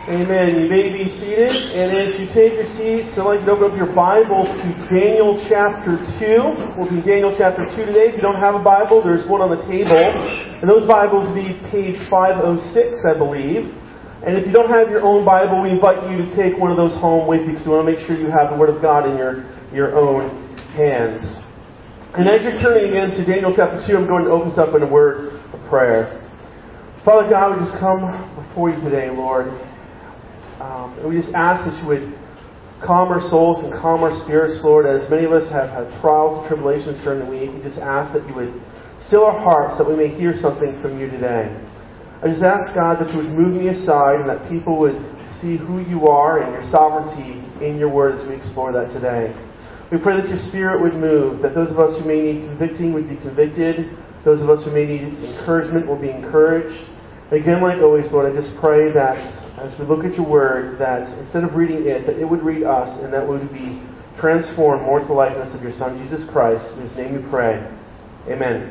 Amen. You may be seated, and as you take your seats, I'd like you to open up your Bibles to Daniel chapter 2. We'll be in Daniel chapter 2 today. If you don't have a Bible, there's one on the table, and those Bibles need page 506, I believe. And if you don't have your own Bible, we invite you to take one of those home with you, because we want to make sure you have the Word of God in your own hands. And as you're turning again to Daniel chapter 2, I'm going to open us up in a word of prayer. Father God, we just come before you today, Lord. And we just ask that you would calm our souls and calm our spirits, Lord. As many of us have had trials and tribulations during the week, we just ask that you would still our hearts, that we may hear something from you today. I just ask, God, that you would move me aside and that people would see who you are and your sovereignty in your word as we explore that today. We pray that your Spirit would move, that those of us who may need convicting would be convicted, those of us who may need encouragement will be encouraged. Again, like always, Lord, I just pray that as we look at your word, that instead of reading it, that it would read us, and that we would be transformed more to the likeness of your Son, Jesus Christ, in whose name we pray. Amen.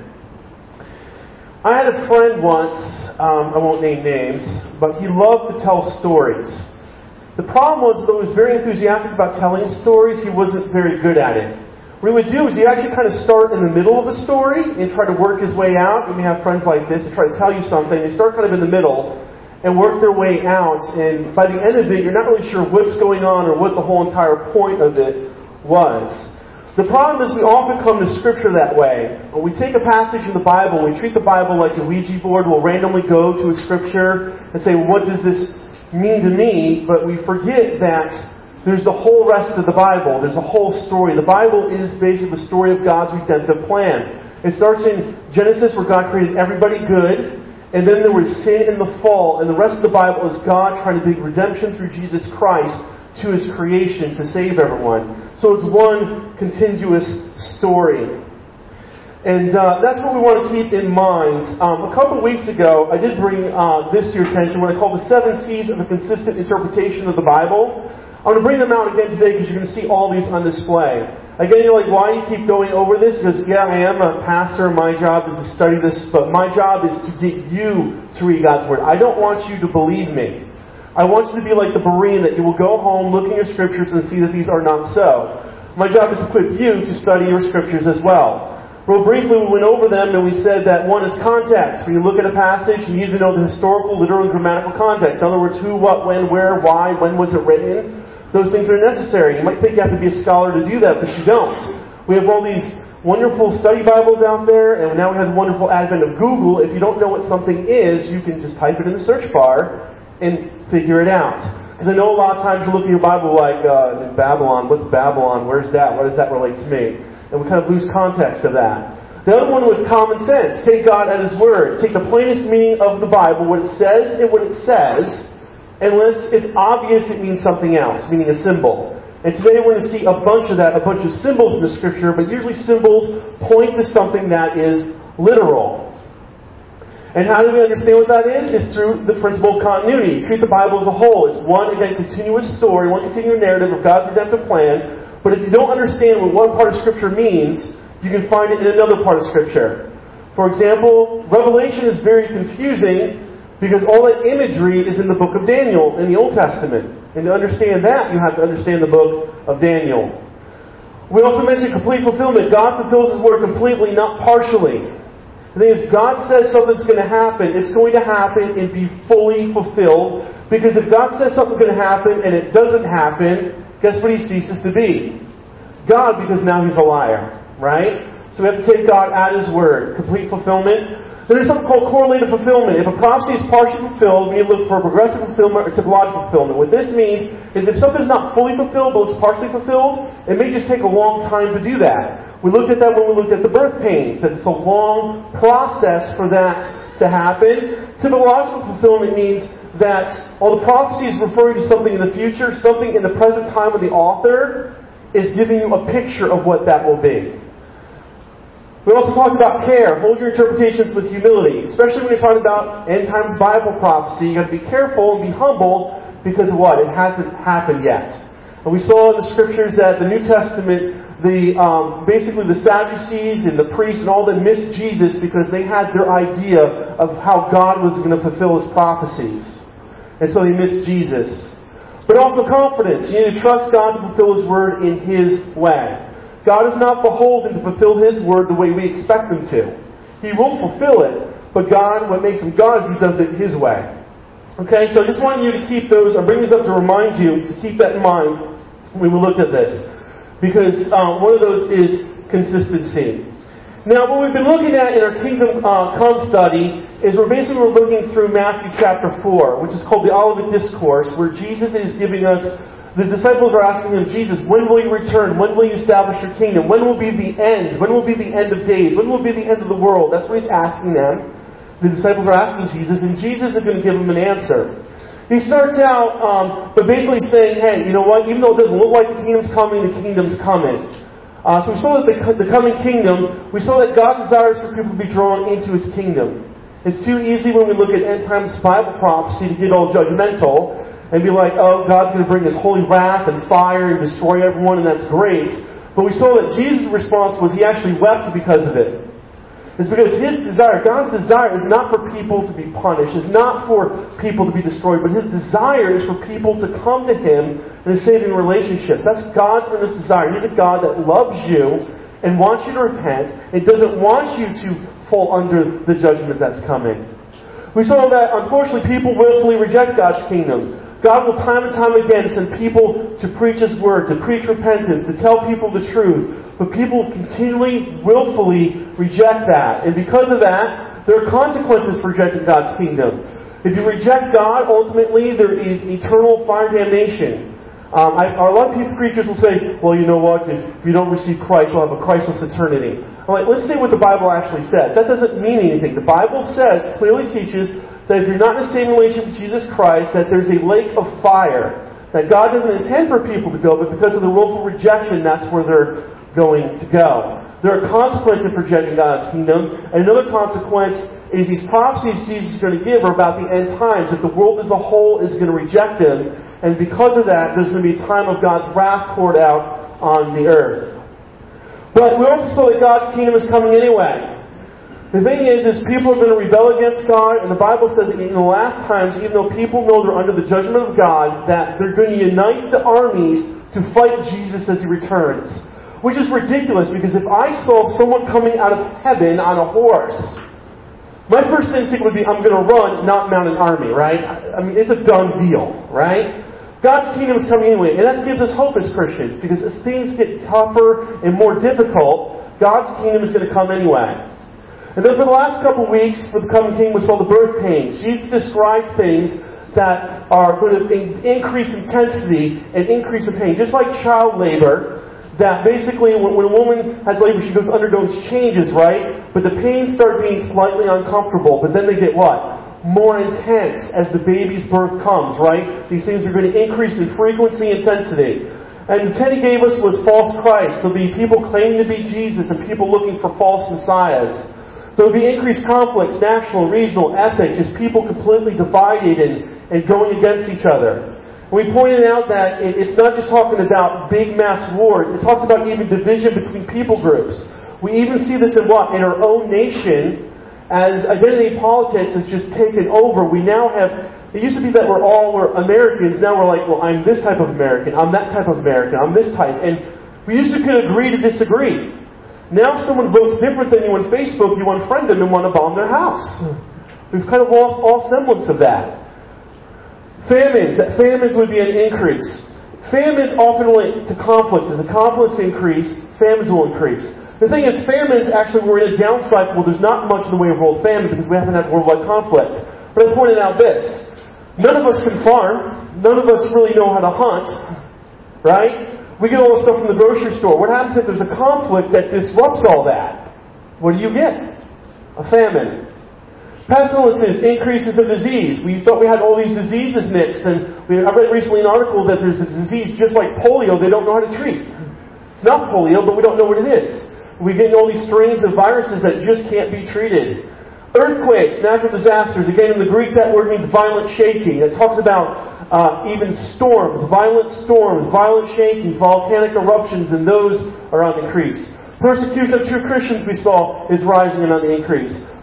I had a friend once, I won't name names, but he loved to tell stories. The problem was, though he was very enthusiastic about telling stories, he wasn't very good at it. What he would do is he'd actually kind of start in the middle of a story and try to work his way out. You may have friends like this who try to tell you something. They start kind of in the middle and work their way out, and by the end of it, you're not really sure what's going on or what the whole entire point of it was. The problem is we often come to Scripture that way. When we take a passage in the Bible, we treat the Bible like a Ouija board. We'll randomly go to a Scripture and say, well, what does this mean to me? But we forget that there's the whole rest of the Bible. There's a whole story. The Bible is basically the story of God's redemptive plan. It starts in Genesis, where God created everybody good. And then there was sin in the fall, and the rest of the Bible is God trying to bring redemption through Jesus Christ to His creation to save everyone. So it's one continuous story. And that's what we want to keep in mind. A couple of weeks ago, I did bring this to your attention, what I call the 7 C's of a consistent interpretation of the Bible. I'm going to bring them out again today because you're going to see all these on display. Again, you're like, why do you keep going over this? Because, yeah, I am a pastor. My job is to study this. But my job is to get you to read God's Word. I don't want you to believe me. I want you to be like the Berean, that you will go home, look in your Scriptures, and see that these are not so. My job is to equip you to study your Scriptures as well. Real briefly, we went over them, and we said that one is context. When you look at a passage, you need to know the historical, literal, and grammatical context. In other words, who, what, when, where, why, when was it written. Those things are necessary. You might think you have to be a scholar to do that, but you don't. We have all these wonderful study Bibles out there, and now we have the wonderful advent of Google. If you don't know what something is, you can just type it in the search bar and figure it out. Because I know a lot of times you look at your Bible like, Babylon, what's Babylon? Where's that? What does that relate to me? And we kind of lose context of that. The other one was common sense. Take God at His Word. Take the plainest meaning of the Bible, what it says and what it says, unless it's obvious it means something else, meaning a symbol. And today we're going to see a bunch of that, a bunch of symbols in the Scripture, but usually symbols point to something that is literal. And how do we understand what that is? It's through the principle of continuity. Treat the Bible as a whole. It's one, again, continuous story, one continuous narrative of God's redemptive plan. But if you don't understand what one part of Scripture means, you can find it in another part of Scripture. For example, Revelation is very confusing because all that imagery is in the book of Daniel in the Old Testament. And to understand that, you have to understand the book of Daniel. We also mentioned complete fulfillment. God fulfills His Word completely, not partially. The thing is, God says something's going to happen. It's going to happen and be fully fulfilled. Because if God says something's going to happen and it doesn't happen, guess what He ceases to be? God, because now He's a liar. Right? So we have to take God at His Word. Complete fulfillment. There's something called correlative fulfillment. If a prophecy is partially fulfilled, we need to look for progressive fulfillment or typological fulfillment. What this means is if something's not fully fulfilled, but it's partially fulfilled, it may just take a long time to do that. We looked at that when we looked at the birth pains, that it's a long process for that to happen. Typological fulfillment means that all the prophecy is referring to something in the future, something in the present time of the author is giving you a picture of what that will be. We also talked about care. Hold your interpretations with humility. Especially when you're talking about end times Bible prophecy, you have to be careful and be humble because of what? It hasn't happened yet. And we saw in the Scriptures that the New Testament, basically the Sadducees and the priests and all them missed Jesus because they had their idea of how God was going to fulfill His prophecies. and so they miss Jesus. But also confidence. You need to trust God to fulfill His Word in His way. God is not beholden to fulfill His Word the way we expect Him to. He will fulfill it, but God, what makes Him God is He does it His way. Okay, so I just want you to keep those, I bring this up to remind you to keep that in mind when we looked at this. Because one of those is consistency. Now, what we've been looking at in our Kingdom Come study is we're looking through Matthew chapter 4, which is called the Olivet Discourse, where Jesus is giving us, the disciples are asking Him, Jesus, when will you return? When will you establish your kingdom? When will be the end? When will be the end of days? When will be the end of the world? That's what He's asking them. The disciples are asking Jesus, and Jesus is going to give them an answer. He starts out by basically saying, hey, you know what? Even though it doesn't look like the kingdom's coming, the kingdom's coming. So we saw that the coming kingdom, we saw that God desires for people to be drawn into His kingdom. It's too easy when we look at end times Bible prophecy to get all judgmental and be like, oh, God's going to bring His holy wrath and fire and destroy everyone, and that's great. But we saw that Jesus' response was He actually wept because of it. It's because His desire, God's desire, is not for people to be punished. It's not for people to be destroyed. But His desire is for people to come to Him in a saving relationships. That's God's earnest desire. He's a God that loves you and wants you to repent and doesn't want you to fall under the judgment that's coming. We saw that, unfortunately, people willfully reject God's kingdom. God will time and time again send people to preach His Word, to preach repentance, to tell people the truth. But people continually, willfully reject that. And because of that, there are consequences for rejecting God's kingdom. If you reject God, ultimately there is eternal fire damnation. A lot of preachers will say, well, you know what, if you don't receive Christ, you'll have a Christless eternity. I'm like, let's see what the Bible actually says. That doesn't mean anything. The Bible says, clearly teaches, that if you're not in the same relationship with Jesus Christ, that there's a lake of fire. That God doesn't intend for people to go, but because of the willful rejection, that's where they're going to go. There are consequences for rejecting God's kingdom. And another consequence is these prophecies Jesus is going to give are about the end times, that the world as a whole is going to reject Him. And because of that, there's going to be a time of God's wrath poured out on the earth. But we also saw that God's kingdom is coming anyway. The thing is people are going to rebel against God, and the Bible says that in the last times, even though people know they're under the judgment of God, that they're going to unite the armies to fight Jesus as He returns. Which is ridiculous, because if I saw someone coming out of heaven on a horse, my first instinct would be, I'm going to run, not mount an army, right? I mean, it's a done deal, right? God's kingdom is coming anyway, and that gives us hope as Christians, because as things get tougher and more difficult, God's kingdom is going to come anyway. And then for the last couple of weeks, for the coming kingdom, we saw the birth pains. Jesus described things that are going to increase intensity and increase in pain. Just like child labor, that basically when a woman has labor, she undergoes changes, right? But the pains start being slightly uncomfortable, but then they get what? More intense as the baby's birth comes, right? These things are going to increase in frequency and intensity. And the 10 He gave us was false Christ. There'll be people claiming to be Jesus and people looking for false messiahs. There'll be increased conflicts, national, regional, ethnic, just people completely divided and going against each other. We pointed out that it's not just talking about big mass wars. It talks about even division between people groups. We even see this in what? In our own nation, as identity politics has just taken over. We now have, it used to be that we're Americans. Now we're like, well, I'm this type of American. I'm that type of American. I'm this type. And we used to could agree to disagree. Now if someone votes different than you on Facebook, you unfriend them and want to bomb their house. We've kind of lost all semblance of that. Famines would be an increase. Famines often relate to conflicts. As the conflicts increase, famines will increase. The thing is, famines actually, we're in a down cycle. There's not much in the way of world famine because we haven't had worldwide conflict. But I pointed out this. None of us can farm. None of us really know how to hunt. Right? We get all the stuff from the grocery store. What happens if there's a conflict that disrupts all that? What do you get? A famine. Pestilences, increases of disease. We thought we had all these diseases mixed, and I read recently an article that there's a disease just like polio they don't know how to treat. It's not polio, but we don't know what it is. We get all these strains of viruses that just can't be treated. Earthquakes, natural disasters. Again, in the Greek, that word means violent shaking. It talks about even storms, violent shakings, volcanic eruptions, and those are on the increase. Persecution of true Christians, we saw, is rising and on the increase.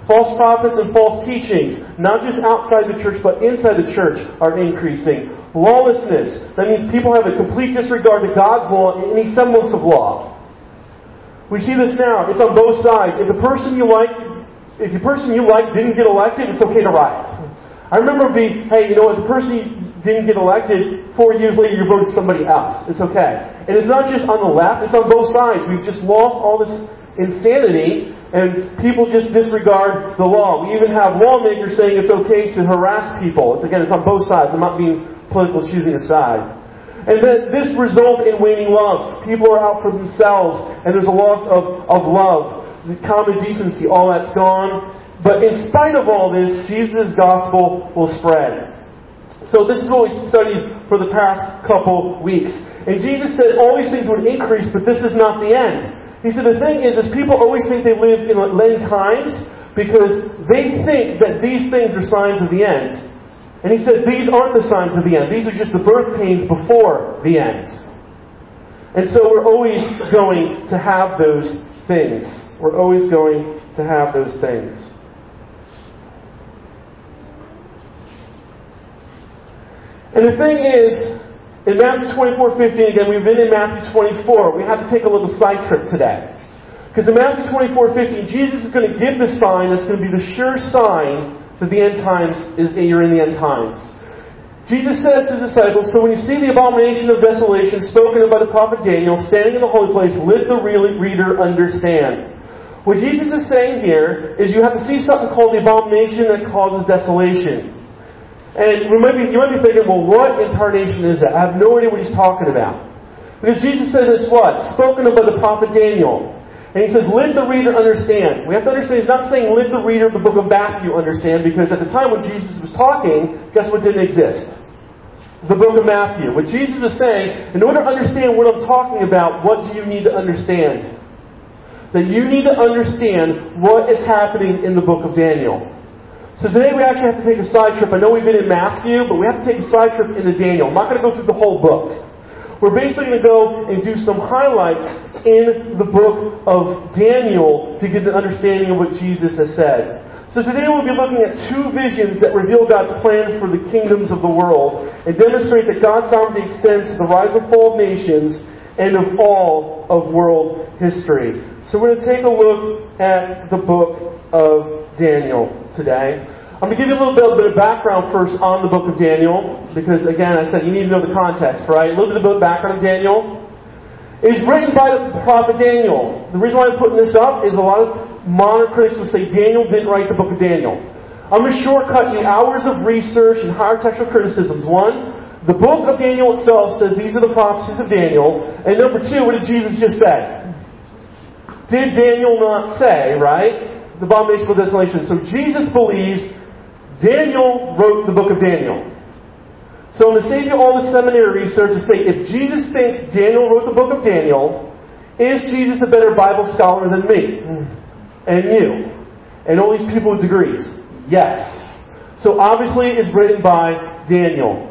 False prophets and false teachings, not just outside the church, but inside the church, are increasing. Lawlessness, that means people have a complete disregard to God's law and any semblance of law. We see this now. It's on both sides. If the person you like didn't get elected, it's okay to riot. I remember if the person didn't get elected, 4 years later you voted somebody else. It's okay. And it's not just on the left, it's on both sides. We've just lost all this insanity, and people just disregard the law. We even have lawmakers saying it's okay to harass people. It's on both sides. I'm not being political, choosing a side. And then this results in waning love. People are out for themselves, and there's a loss of love. The common decency, all that's gone. But in spite of all this, Jesus' gospel will spread. So this is what we studied for the past couple weeks. And Jesus said all these things would increase, but this is not the end. He said the thing is people always think they live in end times because they think that these things are signs of the end. And he said these aren't the signs of the end. These are just the birth pains before the end. And so we're always going to have those things. We're always going to have those things. And the thing is, in Matthew 24:15, again, we've been in Matthew 24. We have to take a little side trip today. Because in Matthew 24:15, Jesus is going to give the sign that's going to be the sure sign that the end times you're in the end times. Jesus says to his disciples, so when you see the abomination of desolation spoken of by the prophet Daniel standing in the holy place, let the reader understand. What Jesus is saying here is you have to see something called the abomination that causes desolation. And you might be thinking, well, what incarnation is that? I have no idea what he's talking about. Because Jesus says it's what? Spoken of by the prophet Daniel. And he says, let the reader understand. We have to understand, he's not saying let the reader of the book of Matthew understand, because at the time when Jesus was talking, guess what didn't exist? The book of Matthew. What Jesus is saying, in order to understand what I'm talking about, what do you need to understand? That you need to understand what is happening in the book of Daniel. So today we actually have to take a side trip. I know we've been in Matthew, but we have to take a side trip into Daniel. I'm not going to go through the whole book. We're basically going to go and do some highlights in the book of Daniel to get an understanding of what Jesus has said. So today we'll be looking at two visions that reveal God's plan for the kingdoms of the world and demonstrate that God's sovereignty extends to the rise and fall of nations and of all of world history. So we're going to take a look at the book of Daniel today. I'm going to give you a little bit of background first on the book of Daniel, because again, I said you need to know the context, right? A little bit of background of Daniel. It's written by the prophet Daniel. The reason why I'm putting this up is a lot of modern critics will say Daniel didn't write the book of Daniel. I'm going to shortcut you hours of research and higher textual criticisms. One, the book of Daniel itself says these are the prophecies of Daniel. And number two, what did Jesus just say? Did Daniel not say, right? The abomination of desolation. So Jesus believes Daniel wrote the book of Daniel. So I'm going to save you all the seminary research and say, if Jesus thinks Daniel wrote the book of Daniel, is Jesus a better Bible scholar than me? And you? And all these people with degrees? Yes. So obviously it's written by Daniel.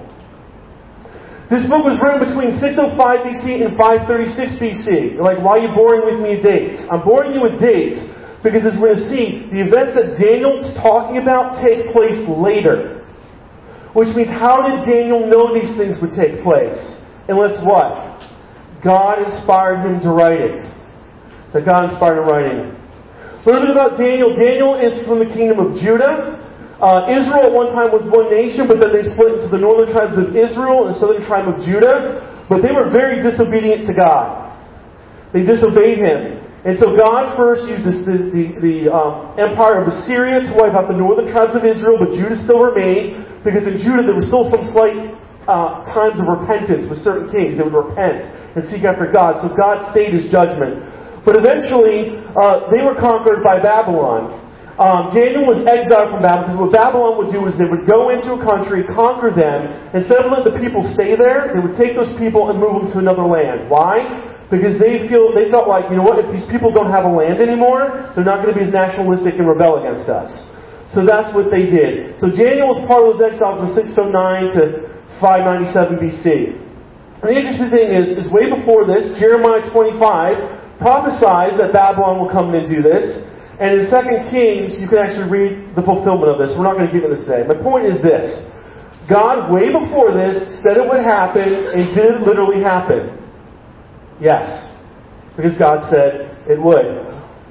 This book was written between 605 BC and 536 BC. You're like, why are you boring with me with dates? I'm boring you with dates because as we're going to see, the events that Daniel's talking about take place later. Which means, how did Daniel know these things would take place? Unless what? God inspired him to write it. That God inspired him writing. A little bit about Daniel. Daniel is from the kingdom of Judah. Israel at one time was one nation, but then they split into the northern tribes of Israel and the southern tribe of Judah. But they were very disobedient to God. They disobeyed Him. And so God first used the empire of Assyria to wipe out the northern tribes of Israel, but Judah still remained, because in Judah there was still some slight times of repentance with certain kings. They would repent and seek after God. So God stayed His judgment. But eventually, they were conquered by Babylon. Daniel was exiled from Babylon, because what Babylon would do is they would go into a country, conquer them, instead of letting the people stay there, they would take those people and move them to another land. Why? Because they felt like, you know what, if these people don't have a land anymore, they're not going to be as nationalistic and rebel against us. So that's what they did. So Daniel was part of those exiles in 609 to 597 BC. And the interesting thing is way before this, Jeremiah 25 prophesies that Babylon will come in and do this. And in 2 Kings, you can actually read the fulfillment of this. We're not going to get into this today. My point is this. God, way before this, said it would happen, and did it literally happen? Yes. Because God said it would.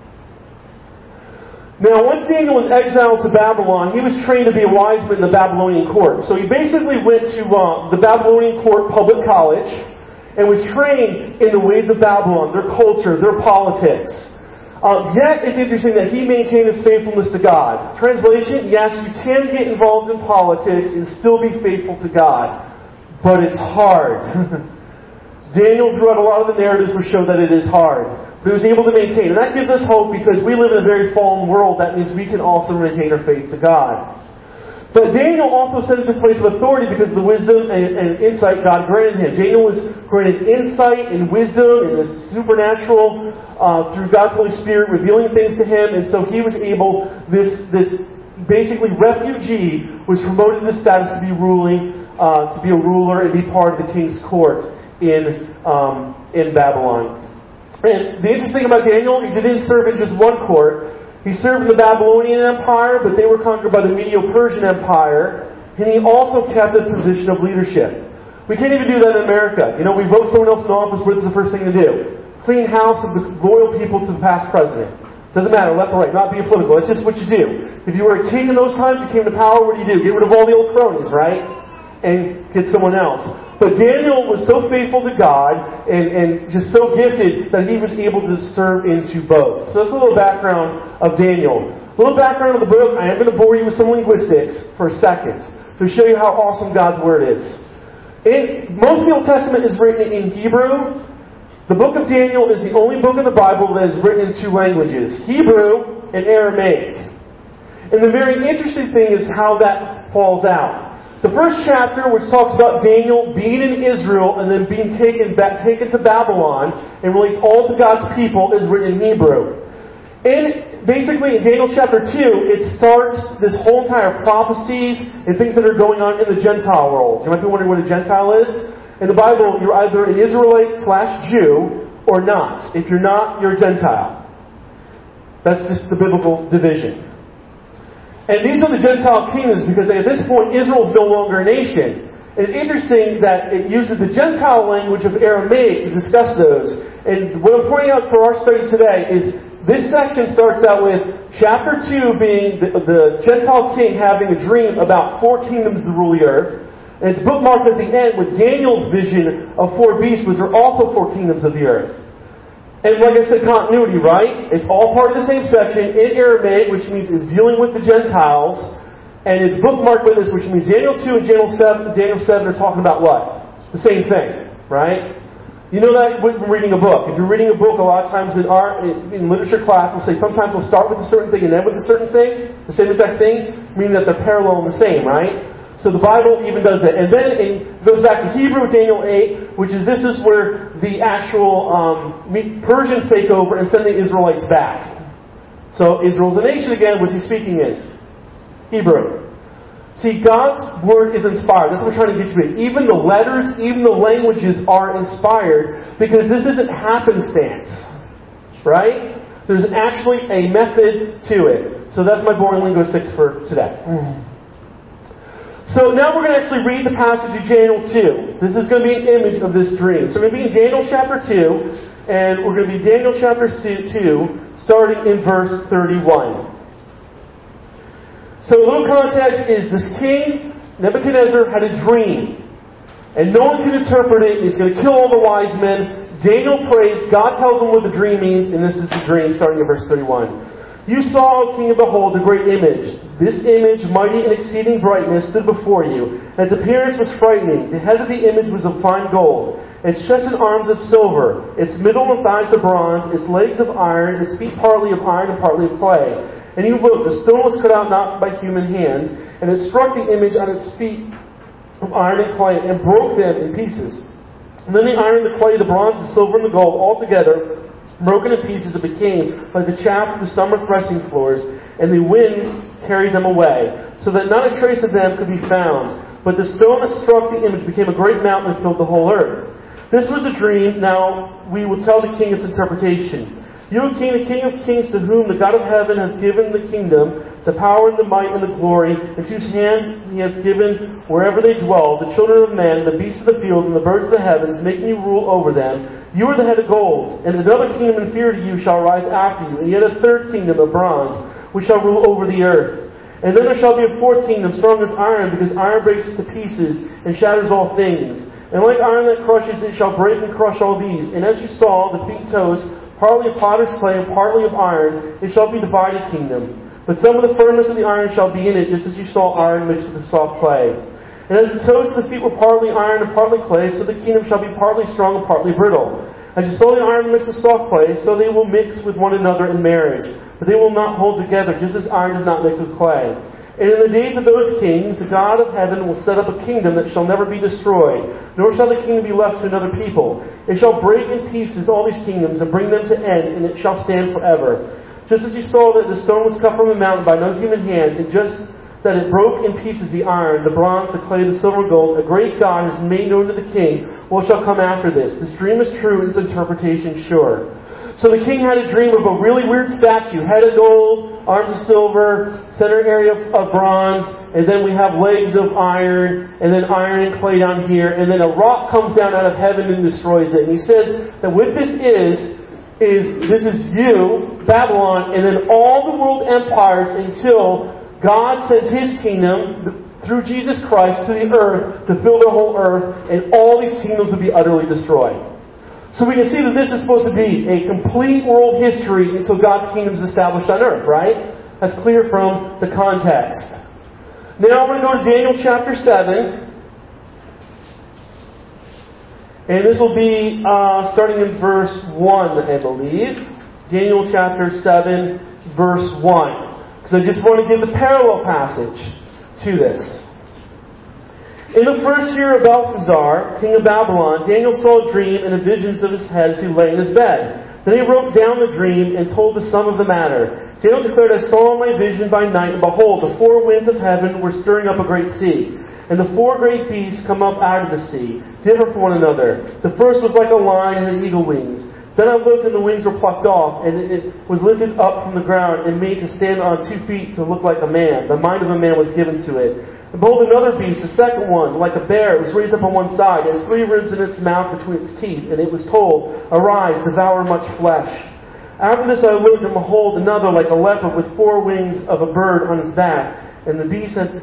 Now, once Daniel was exiled to Babylon, he was trained to be a wise man in the Babylonian court. So he basically went to the Babylonian court public college and was trained in the ways of Babylon, their culture, their politics. Yet, it's interesting that he maintained his faithfulness to God. Translation, yes, you can get involved in politics and still be faithful to God. But it's hard. Daniel, throughout a lot of the narratives, will show that it is hard. But he was able to maintain. And that gives us hope because we live in a very fallen world. That means we can also maintain our faith to God. But Daniel also set into a place of authority because of the wisdom and insight God granted him. Daniel was granted insight and wisdom and this supernatural through God's Holy Spirit revealing things to him. And so he was able, this basically refugee was promoted to the status to be to be a ruler and be part of the king's court in Babylon. And the interesting thing about Daniel is he didn't serve in just one court. He served in the Babylonian Empire, but they were conquered by the Medo-Persian Empire, and he also kept a position of leadership. We can't even do that in America. You know, we vote someone else in office, what is the first thing to do? Clean house of the loyal people to the past president. Doesn't matter, left or right, not being political. That's just what you do. If you were a king in those times, you came to power, what do? Get rid of all the old cronies, right? And get someone else. But Daniel was so faithful to God and just so gifted that he was able to serve into both. So that's a little background of Daniel. A little background of the book. I am going to bore you with some linguistics for a second to show you how awesome God's Word is. Most of the Old Testament is written in Hebrew. The book of Daniel is the only book in the Bible that is written in two languages, Hebrew and Aramaic. And the very interesting thing is how that falls out. The first chapter, which talks about Daniel being in Israel and then being taken to Babylon and relates all to God's people, is written in Hebrew. And basically, in Daniel chapter 2, it starts this whole entire prophecies and things that are going on in the Gentile world. You might be wondering what a Gentile is. In the Bible, you're either an Israelite/Jew or not. If you're not, you're a Gentile. That's just the biblical division. And these are the Gentile kingdoms because at this point Israel is no longer a nation. It's interesting that it uses the Gentile language of Aramaic to discuss those. And what I'm pointing out for our study today is this section starts out with chapter 2 being the Gentile king having a dream about 4 kingdoms to rule the earth. And it's bookmarked at the end with Daniel's vision of 4 beasts, which are also 4 kingdoms of the earth. And like I said, continuity, right? It's all part of the same section in Aramaic, which means it's dealing with the Gentiles. And it's bookmarked with this, which means Daniel 2 and Daniel 7 are talking about what? The same thing, right? You know that when reading a book. If you're reading a book, a lot of times in literature class, they'll say sometimes we'll start with a certain thing and end with a certain thing, the same exact thing, meaning that they're parallel and the same, right? So the Bible even does that. And then it goes back to Hebrew, Daniel 8, which is this is where the actual Persians take over and send the Israelites back. So Israel's a nation again. What's he speaking in? Hebrew. See, God's Word is inspired. That's what we're trying to get you in. Even the letters, even the languages are inspired because this isn't happenstance. Right? There's actually a method to it. So that's my boring linguistics for today. So now we're going to actually read the passage of Daniel 2. This is going to be an image of this dream. So we're going to be in Daniel chapter 2, and we're going to be Daniel chapter 2, starting in verse 31. So a little context is this king, Nebuchadnezzar, had a dream. And no one could interpret it. He's going to kill all the wise men. Daniel prays. God tells him what the dream means, and this is the dream, starting in verse 31. You saw, O king, and behold, a great image. This image, mighty and exceeding brightness, stood before you. Its appearance was frightening. The head of the image was of fine gold, its chest and arms of silver, its middle and thighs of bronze, its legs of iron, its feet partly of iron and partly of clay. And you looked, a stone was cut out not by human hands, and it struck the image on its feet of iron and clay, and broke them in pieces. And then the iron, the clay, the bronze, the silver, and the gold, all together, broken in pieces, it became like the chaff of the summer threshing floors, and the wind carried them away, so that not a trace of them could be found. But the stone that struck the image became a great mountain and filled the whole earth. This was a dream. Now we will tell the king its interpretation. You, O King, the King of kings, to whom the God of heaven has given the kingdom, the power and the might and the glory, and to whose hand He has given wherever they dwell, the children of men, the beasts of the field, and the birds of the heavens, making you rule over them. You are the head of gold, and another kingdom inferior to you shall rise after you, and yet a third kingdom of bronze, which shall rule over the earth. And then there shall be a fourth kingdom, strong as iron, because iron breaks to pieces and shatters all things. And like iron that crushes, it shall break and crush all these. And as you saw, the feet and toes, partly of potter's clay and partly of iron, it shall be a divided kingdom. But some of the firmness of the iron shall be in it, just as you saw iron mixed with the soft clay. And as the toes of the feet were partly iron and partly clay, so the kingdom shall be partly strong and partly brittle. As you saw the iron mixed with soft clay, so they will mix with one another in marriage. But they will not hold together, just as iron does not mix with clay. And in the days of those kings, the God of heaven will set up a kingdom that shall never be destroyed, nor shall the kingdom be left to another people. It shall break in pieces all these kingdoms and bring them to end, and it shall stand forever. Just as you saw that the stone was cut from the mountain by no human hand, and just that it broke in pieces the iron, the bronze, the clay, the silver, gold, a great God has made known to the king what shall come after this. This dream is true, and its interpretation sure. So the king had a dream of a really weird statue, head of gold, arms of silver, center area of bronze, and then we have legs of iron, and then iron and clay down here, and then a rock comes down out of heaven and destroys it. And he says that what this is you, Babylon, and then all the world empires until God sends His kingdom through Jesus Christ to the earth to fill the whole earth, and all these kingdoms will be utterly destroyed. So we can see that this is supposed to be a complete world history until God's kingdom is established on earth, right? That's clear from the context. Now we're going to go to Daniel chapter 7. And this will be starting in verse 1, I believe. Daniel chapter 7, verse 1. Because I just want to give the parallel passage to this. In the first year of Belshazzar, king of Babylon, Daniel saw a dream and the visions of his head as he lay in his bed. Then he wrote down the dream and told the sum of the matter. Daniel declared, I saw in my vision by night, and behold, the four winds of heaven were stirring up a great sea. And the four great beasts come up out of the sea, differ from one another. The first was like a lion and had eagle wings. Then I looked, and the wings were plucked off, and it was lifted up from the ground and made to stand on 2 feet to look like a man. The mind of a man was given to it. And behold, another beast, the second one, like a bear, was raised up on one side, and 3 ribs in its mouth between its teeth. And it was told, Arise, devour much flesh. After this I looked, and behold, another like a leopard with 4 wings of a bird on his back. And the beast had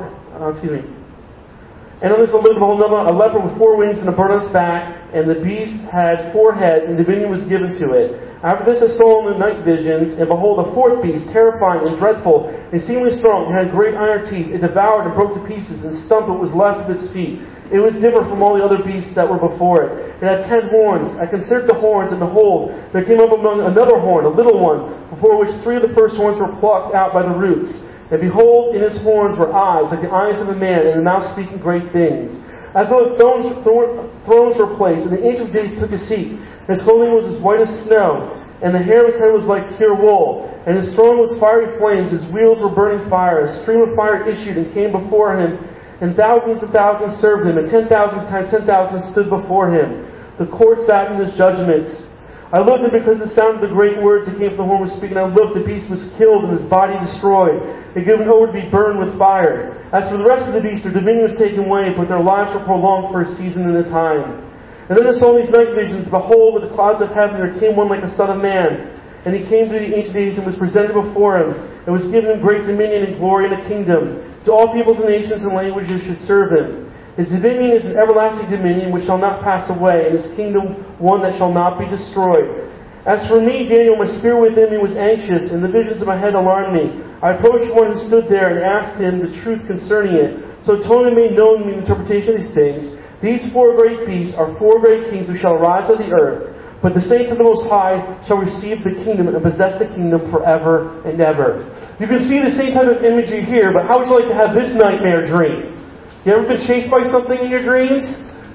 And on this I looked, behold, a leopard with 4 wings and a bird on its back. And the beast had 4 heads, and dominion was given to it. After this I saw in the night visions, and behold, a 4th beast, terrifying and dreadful, and exceedingly strong, and had great iron teeth. It devoured and broke to pieces, and stumped what was left of its feet. It was different from all the other beasts that were before it. It had 10 horns. I considered the horns, and behold, there came up among another horn, a little one, before which 3 of the first horns were plucked out by the roots. And behold, in his horns were eyes, like the eyes of a man, and the mouth speaking great things. As though thrones were placed, and the Ancient of Days took his seat. His clothing was as white as snow, and the hair of his head was like pure wool. And his throne was fiery flames, his wheels were burning fire. A stream of fire issued and came before him, and thousands of thousands served him, and 10,000 times 10,000 stood before him. The court sat in his judgments. I looked, and because the sound of the great words that came from the horn was speaking, I looked, the beast was killed, and his body destroyed, and given over to be burned with fire. As for the rest of the beasts, their dominion was taken away, but their lives were prolonged for a season and a time. And then I saw these night visions. Behold, with the clouds of heaven there came one like a son of man. And he came to the Ancient Days and was presented before him, and was given him great dominion and glory and a kingdom. To all peoples and nations and languages should serve him. His dominion is an everlasting dominion which shall not pass away, and his kingdom one that shall not be destroyed. As for me, Daniel, my spirit within me was anxious, and the visions of my head alarmed me. I approached one who stood there and asked him the truth concerning it. So I told him and made known to me the interpretation of these things. These 4 great beasts are 4 great kings who shall rise of the earth, but the saints of the Most High shall receive the kingdom and possess the kingdom forever and ever. You can see the same type of imagery here, but how would you like to have this nightmare dream? You ever been chased by something in your dreams?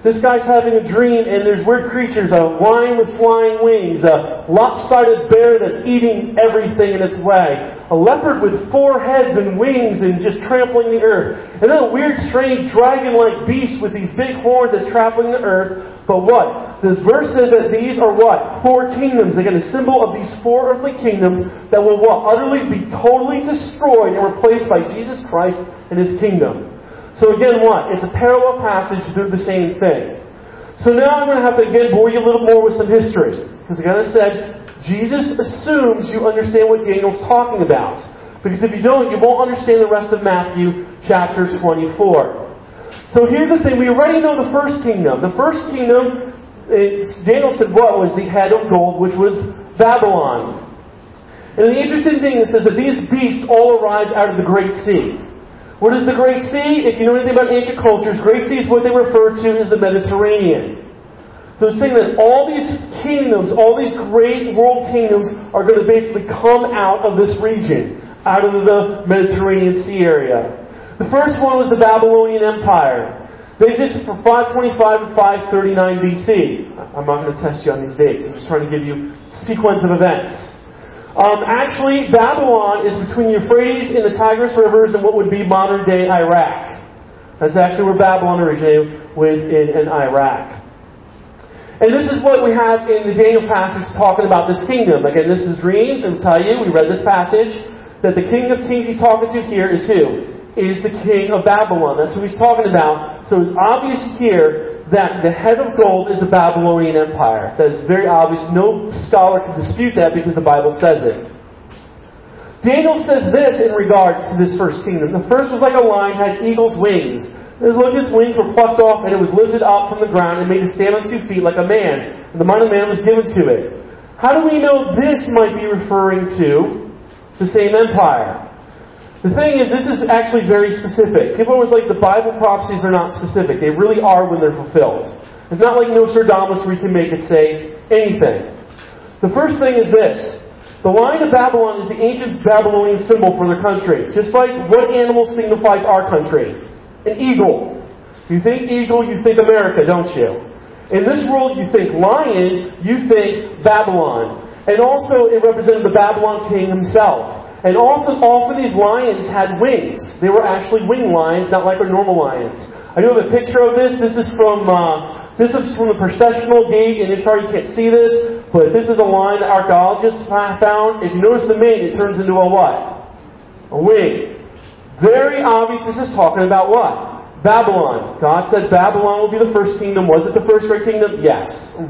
this guy's having a dream and there's weird creatures, a lion with flying wings, a lopsided bear that's eating everything in its way, a leopard with 4 heads and wings and just trampling the earth, and then a weird, strange, dragon-like beast with these big horns that's trampling the earth. But what? The verse says that these are what? 4 kingdoms. Again, a symbol of these 4 earthly kingdoms that will what? Utterly be totally destroyed and replaced by Jesus Christ and His kingdom. So again, what? It's a parallel passage through the same thing. So now I'm going to have to again bore you a little more with some history. Because again, I said, Jesus assumes you understand what Daniel's talking about. Because if you don't, you won't understand the rest of Matthew chapter 24. So here's the thing. We already know the first kingdom. The first kingdom, Daniel said what was the head of gold, which was Babylon. And the interesting thing is that these beasts all arise out of the Great Sea. What is the Great Sea? If you know anything about ancient cultures, Great Sea is what they refer to as the Mediterranean. So it's saying that all these kingdoms, all these great world kingdoms are going to basically come out of this region, out of the Mediterranean Sea area. The first one was the Babylonian Empire. They existed from 525 to 539 BC. I'm not going to test you on these dates. I'm just trying to give you a sequence of events. Actually, Babylon is between the Euphrates and the Tigris rivers and what would be modern-day Iraq. That's actually where Babylon originated, was in Iraq. And this is what we have in the Daniel passage talking about this kingdom. Again, this is dream, and I'll tell you, we read this passage, that the King of Kings he's talking to here is who? Is the king of Babylon. That's who he's talking about. So it's obvious here that the head of gold is the Babylonian Empire. That is very obvious. No scholar can dispute that because the Bible says it. Daniel says this in regards to this first kingdom. The first was like a lion, had eagle's wings. His wings were plucked off, and it was lifted up from the ground and made to stand on 2 feet like a man. And the mind of man was given to it. How do we know this might be referring to the same empire? The thing is, this is actually very specific. People are always like, the Bible prophecies are not specific. They really are when they're fulfilled. It's not like Nostradamus where you can make it say anything. The first thing is this. The Lion of Babylon is the ancient Babylonian symbol for their country. Just like what animal signifies our country? An eagle. You think eagle, you think America, don't you? In this world, you think lion, you think Babylon. And also, it represented the Babylon king himself. And also, often these lions had wings. They were actually winged lions, not like our normal lions. I do have a picture of this. This is from the processional gate in Ishtar. You can't see this, but this is a lion that archaeologists found. If you notice the mane, it turns into a what? A wing. Very obvious. This is talking about what? Babylon. God said Babylon will be the first kingdom. Was it the first great kingdom? Yes.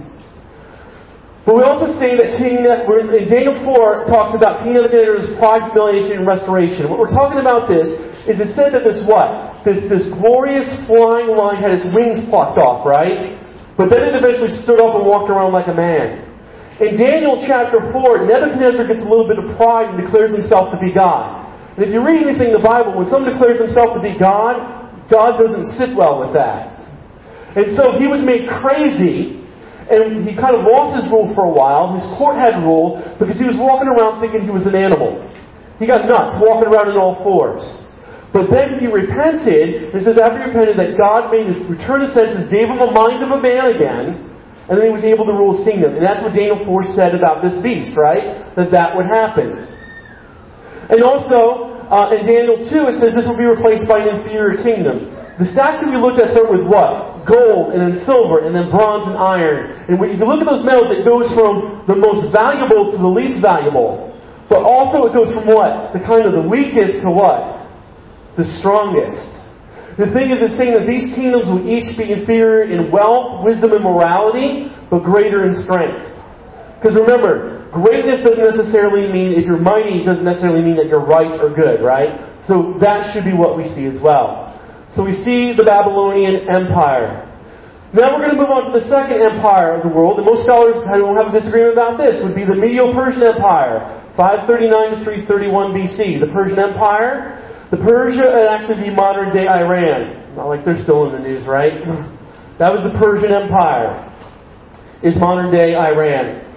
But we also say that in Daniel 4 talks about King Nebuchadnezzar's pride, humiliation, and restoration. What we're talking about this is it said that this what? This glorious flying lion had its wings plucked off, right? But then it eventually stood up and walked around like a man. In Daniel chapter 4, Nebuchadnezzar gets a little bit of pride and declares himself to be God. And if you read anything in the Bible, when someone declares himself to be God, God doesn't sit well with that. And so he was made crazy. And he kind of lost his rule for a while. His court had rule because he was walking around thinking he was an animal. He got nuts, walking around in all fours. But then he repented. It says after he repented that God made his return of senses, gave him a mind of a man again, and then he was able to rule his kingdom. And that's what Daniel 4 said about this beast, right? That would happen. And also, in Daniel 2, it says this will be replaced by an inferior kingdom. The statue we looked at start with what? Gold, and then silver, and then bronze and iron. And when you look at those metals, it goes from the most valuable to the least valuable. But also it goes from what? The kind of the weakest to what? The strongest. The thing is, it's saying that these kingdoms will each be inferior in wealth, wisdom, and morality, but greater in strength. Because remember, greatness doesn't necessarily mean, if you're mighty, it doesn't necessarily mean that you're right or good, right? So that should be what we see as well. So we see the Babylonian Empire. Now we're going to move on to the second empire of the world. And most scholars don't have a disagreement about this. Would be the Medo-Persian Empire, 539 to 331 BC. The Persian Empire. The Persia would actually be modern-day Iran. Not like they're still in the news, right? That was the Persian Empire. Is modern-day Iran.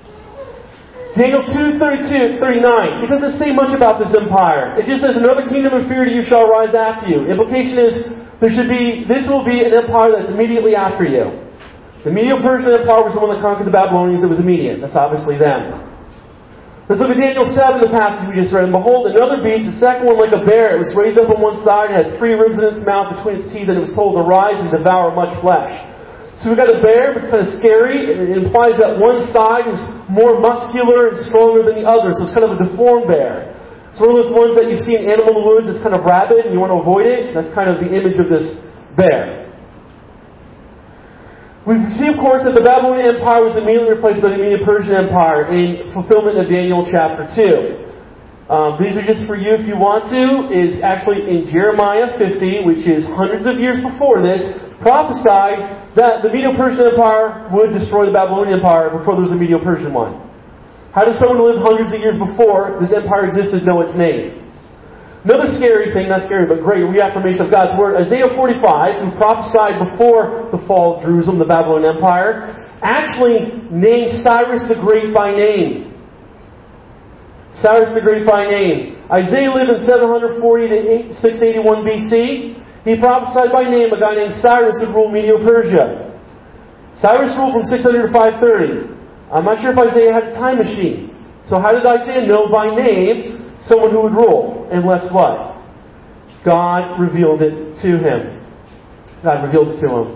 Daniel 2:39. It doesn't say much about this empire. It just says, another kingdom inferior to you shall rise after you. Implication is, This will be an empire that's immediately after you. The Medo-Persian Empire was the one that conquered the Babylonians. It was immediate. That's obviously them. Let's look at Daniel 7, the passage we just read. And behold, another beast, the second one like a bear. It was raised up on one side and had 3 ribs in its mouth between its teeth, and it was told to rise and devour much flesh. So we've got a bear, but it's kind of scary. It implies that one side is more muscular and stronger than the other. So it's kind of a deformed bear. It's one of those ones that you see in Animal in the Woods. It's kind of rabid and you want to avoid it. That's kind of the image of this bear. We see, of course, that the Babylonian Empire was immediately replaced by the Medo-Persian Empire in fulfillment of Daniel chapter 2. These are just for you if you want to. Is actually in Jeremiah 50, which is hundreds of years before this, prophesied that the Medo-Persian Empire would destroy the Babylonian Empire before there was a Medo-Persian one. How does someone who lived hundreds of years before this empire existed know its name? Another scary thing, not scary but great reaffirmation of God's Word, Isaiah 45, who prophesied before the fall of Jerusalem, the Babylonian Empire, actually named Cyrus the Great by name. Cyrus the Great by name. Isaiah lived in 740 to 681 BC. He prophesied by name a guy named Cyrus who ruled Medo-Persia. Cyrus ruled from 600 to 530. I'm not sure if Isaiah had a time machine. So how did Isaiah know by name someone who would rule? Unless what? God revealed it to him. God revealed it to him.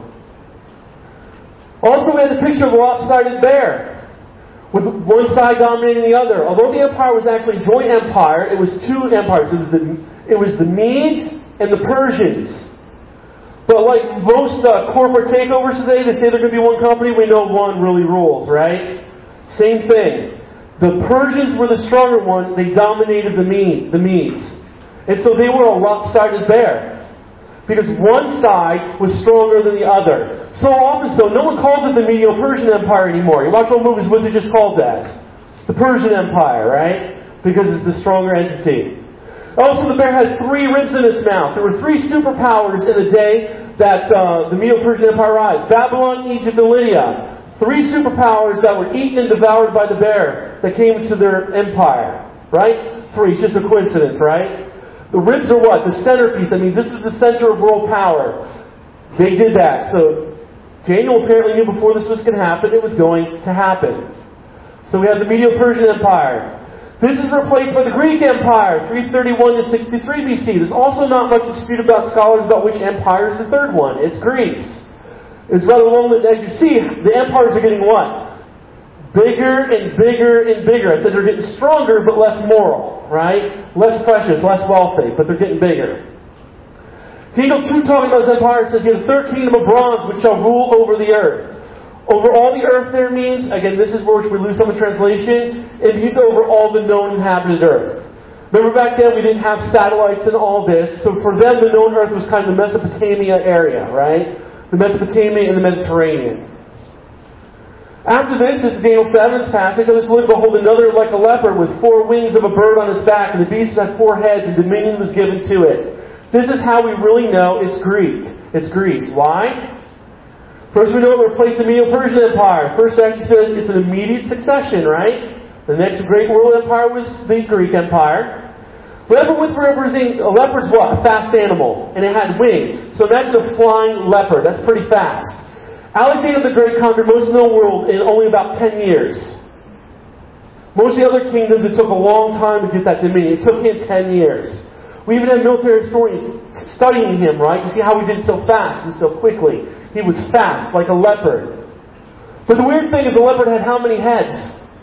Also, we had the picture of a lopsided bear, with one side dominating the other. Although the empire was actually a joint empire, it was 2 empires. It was the Medes and the Persians. But like most corporate takeovers today, they say they're going to be one company. We know one really rules, right? Same thing. The Persians were the stronger one. They dominated the Medes. And so they were a lopsided bear. Because one side was stronger than the other. So often so, no one calls it the Medo-Persian Empire anymore. You watch old movies, what's it just called as? The Persian Empire, right? Because it's the stronger entity. Also, the bear had 3 ribs in its mouth. There were 3 superpowers in the day that the Medo-Persian Empire rise. Babylon, Egypt, and Lydia. 3 superpowers that were eaten and devoured by the bear that came into their empire. Right? 3. It's just a coincidence, right? The ribs are what? The centerpiece. That means this is the center of world power. They did that. So Daniel apparently knew before this was going to happen, it was going to happen. So we have the Medo-Persian Empire. This is replaced by the Greek Empire, 331 to 63 BC. There's also not much dispute about scholars about which empire is the third one. It's Greece. It's rather long that, as you see, the empires are getting what? Bigger and bigger and bigger. I said they're getting stronger but less moral, right? Less precious, less wealthy, but they're getting bigger. Daniel 2 talking about this empire says, "You have the third kingdom of bronze which shall rule over the earth." Over all the earth there means, again, this is where we lose some of the translation, it means over all the known inhabited earth. Remember back then we didn't have satellites and all this, so for them the known earth was kind of the Mesopotamia area, right? The Mesopotamia and the Mediterranean. After this is Daniel 7's passage. "I just looked, behold, another like a leopard with 4 wings of a bird on its back, and the beast had 4 heads, and dominion was given to it." This is how we really know it's Greek. It's Greece. Why? First we know it replaced the Medo-Persian Empire. First actually says it's an immediate succession, right? The next great world empire was the Greek Empire. Leopard representing, a leopard's what? A fast animal. And it had wings. So imagine a flying leopard. That's pretty fast. Alexander the Great conquered most of the world in only about 10 years. Most of the other kingdoms, it took a long time to get that dominion. It took him 10 years. We even have military historians studying him, right? To see how he did it so fast and so quickly. He was fast, like a leopard. But the weird thing is the leopard had how many heads?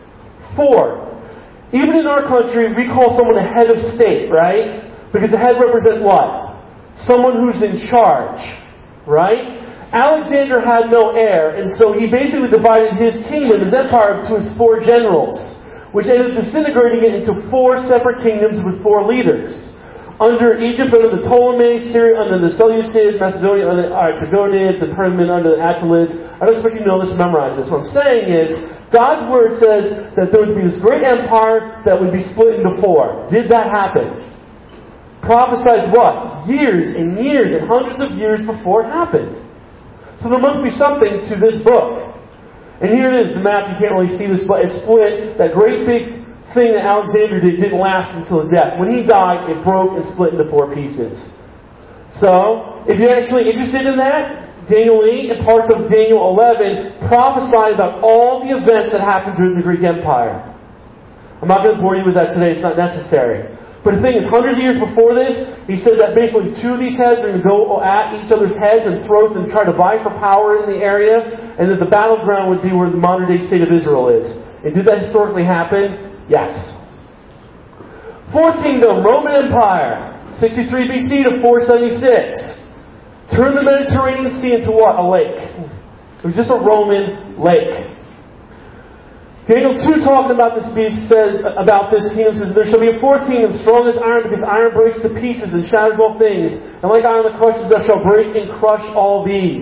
4. Even in our country, we call someone a head of state, right? Because the head represents what? Someone who's in charge, right? Alexander had no heir, and so he basically divided his kingdom, his empire, to his 4 generals, which ended up disintegrating it into 4 separate kingdoms with 4 leaders. Under Egypt, under the Ptolemies, Syria under the Seleucids, Macedonia under the Artagonids, and Pergamon under the Attalids. I don't expect you to know this and memorize this. What I'm saying is, God's Word says that there would be this great empire that would be split into 4. Did that happen? Prophesied what? Years and years and hundreds of years before it happened. So there must be something to this book. And here it is, the map. You can't really see this, but it's split. That great big thing that Alexander did didn't last until his death. When he died, it broke and split into 4 pieces. So, if you're actually interested in that, Daniel 8 and parts of Daniel 11 prophesy about all the events that happened during the Greek Empire. I'm not going to bore you with that today, it's not necessary. But the thing is, hundreds of years before this, he said that basically two of these heads are going to go at each other's heads and throats and try to vie for power in the area, and that the battleground would be where the modern day state of Israel is. And did that historically happen? Yes. Fourth kingdom, Roman Empire, 63 BC to 476. Turned the Mediterranean Sea into what? A lake. It was just a Roman lake. Daniel 2, talking about this beast, says about this kingdom, says, there shall be a fourth kingdom, strong as iron, because iron breaks to pieces and shatters all things. And like iron that crushes, thou shalt break and crush all these.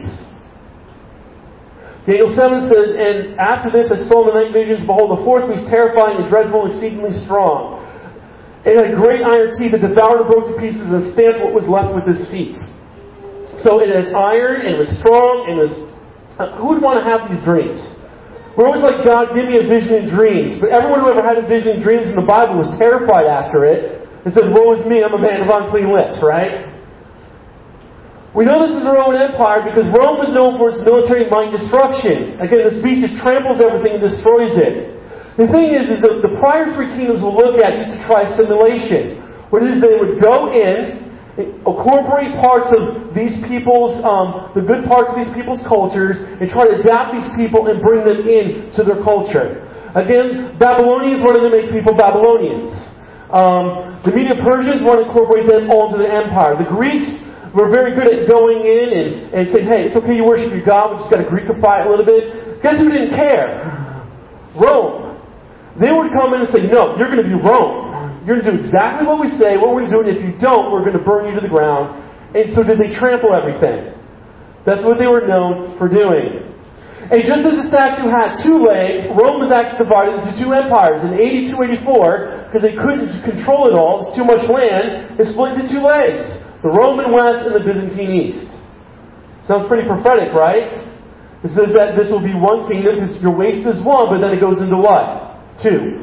Daniel 7 says, and after this I saw in the night visions, behold, the fourth beast, terrifying and dreadful and exceedingly strong. It had great iron teeth that devoured and broke to pieces and stamped what was left with his feet. So it had iron, and it was strong, and it was... who would want to have these dreams? We're always like, God, give me a vision in dreams. But everyone who ever had a vision in dreams in the Bible was terrified after it and said, woe is me, I'm a man of unclean lips, right? We know this is the Roman Empire because Rome was known for its military might and destruction. Again, this beast just tramples everything and destroys it. The thing is that the prior three kingdoms we'll look at used to try assimilation. What it is, they would go in, incorporate parts of these people's, the good parts of these people's cultures, and try to adapt these people and bring them in to their culture. Again, Babylonians wanted to make people Babylonians. The Medo-Persians wanted to incorporate them all into their empire. The Greeks were very good at going in and saying, hey, it's okay you worship your God, we just got to Greekify it a little bit. Guess who didn't care? Rome. They would come in and say, no, you're going to be Rome. You're going to do exactly what we say, what we're doing. If you don't, we're going to burn you to the ground. And so did they trample everything? That's what they were known for doing. And just as the statue had two legs, Rome was actually divided into two empires. In AD 284, because they couldn't control it all, it's too much land, it split into two legs. The Roman West and the Byzantine East. Sounds pretty prophetic, right? It says that this will be one kingdom because your waist is one, but then it goes into what? Two.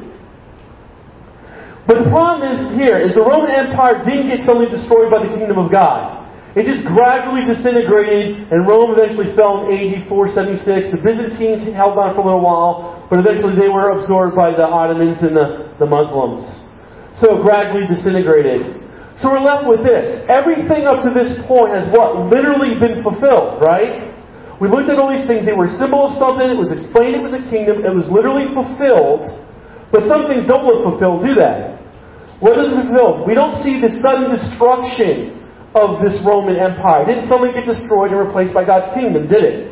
But the problem is here, is the Roman Empire didn't get suddenly destroyed by the kingdom of God. It just gradually disintegrated, and Rome eventually fell in AD 476. The Byzantines held on for a little while, but eventually they were absorbed by the Ottomans and the Muslims. So it gradually disintegrated. So we're left with this. Everything up to this point has what? Literally been fulfilled, right? We looked at all these things. They were a symbol of something. It was explained it was a kingdom. It was literally fulfilled. But some things don't look fulfilled, do they? What is fulfilled? We don't see the sudden destruction of this Roman Empire. It didn't suddenly get destroyed and replaced by God's kingdom, did it?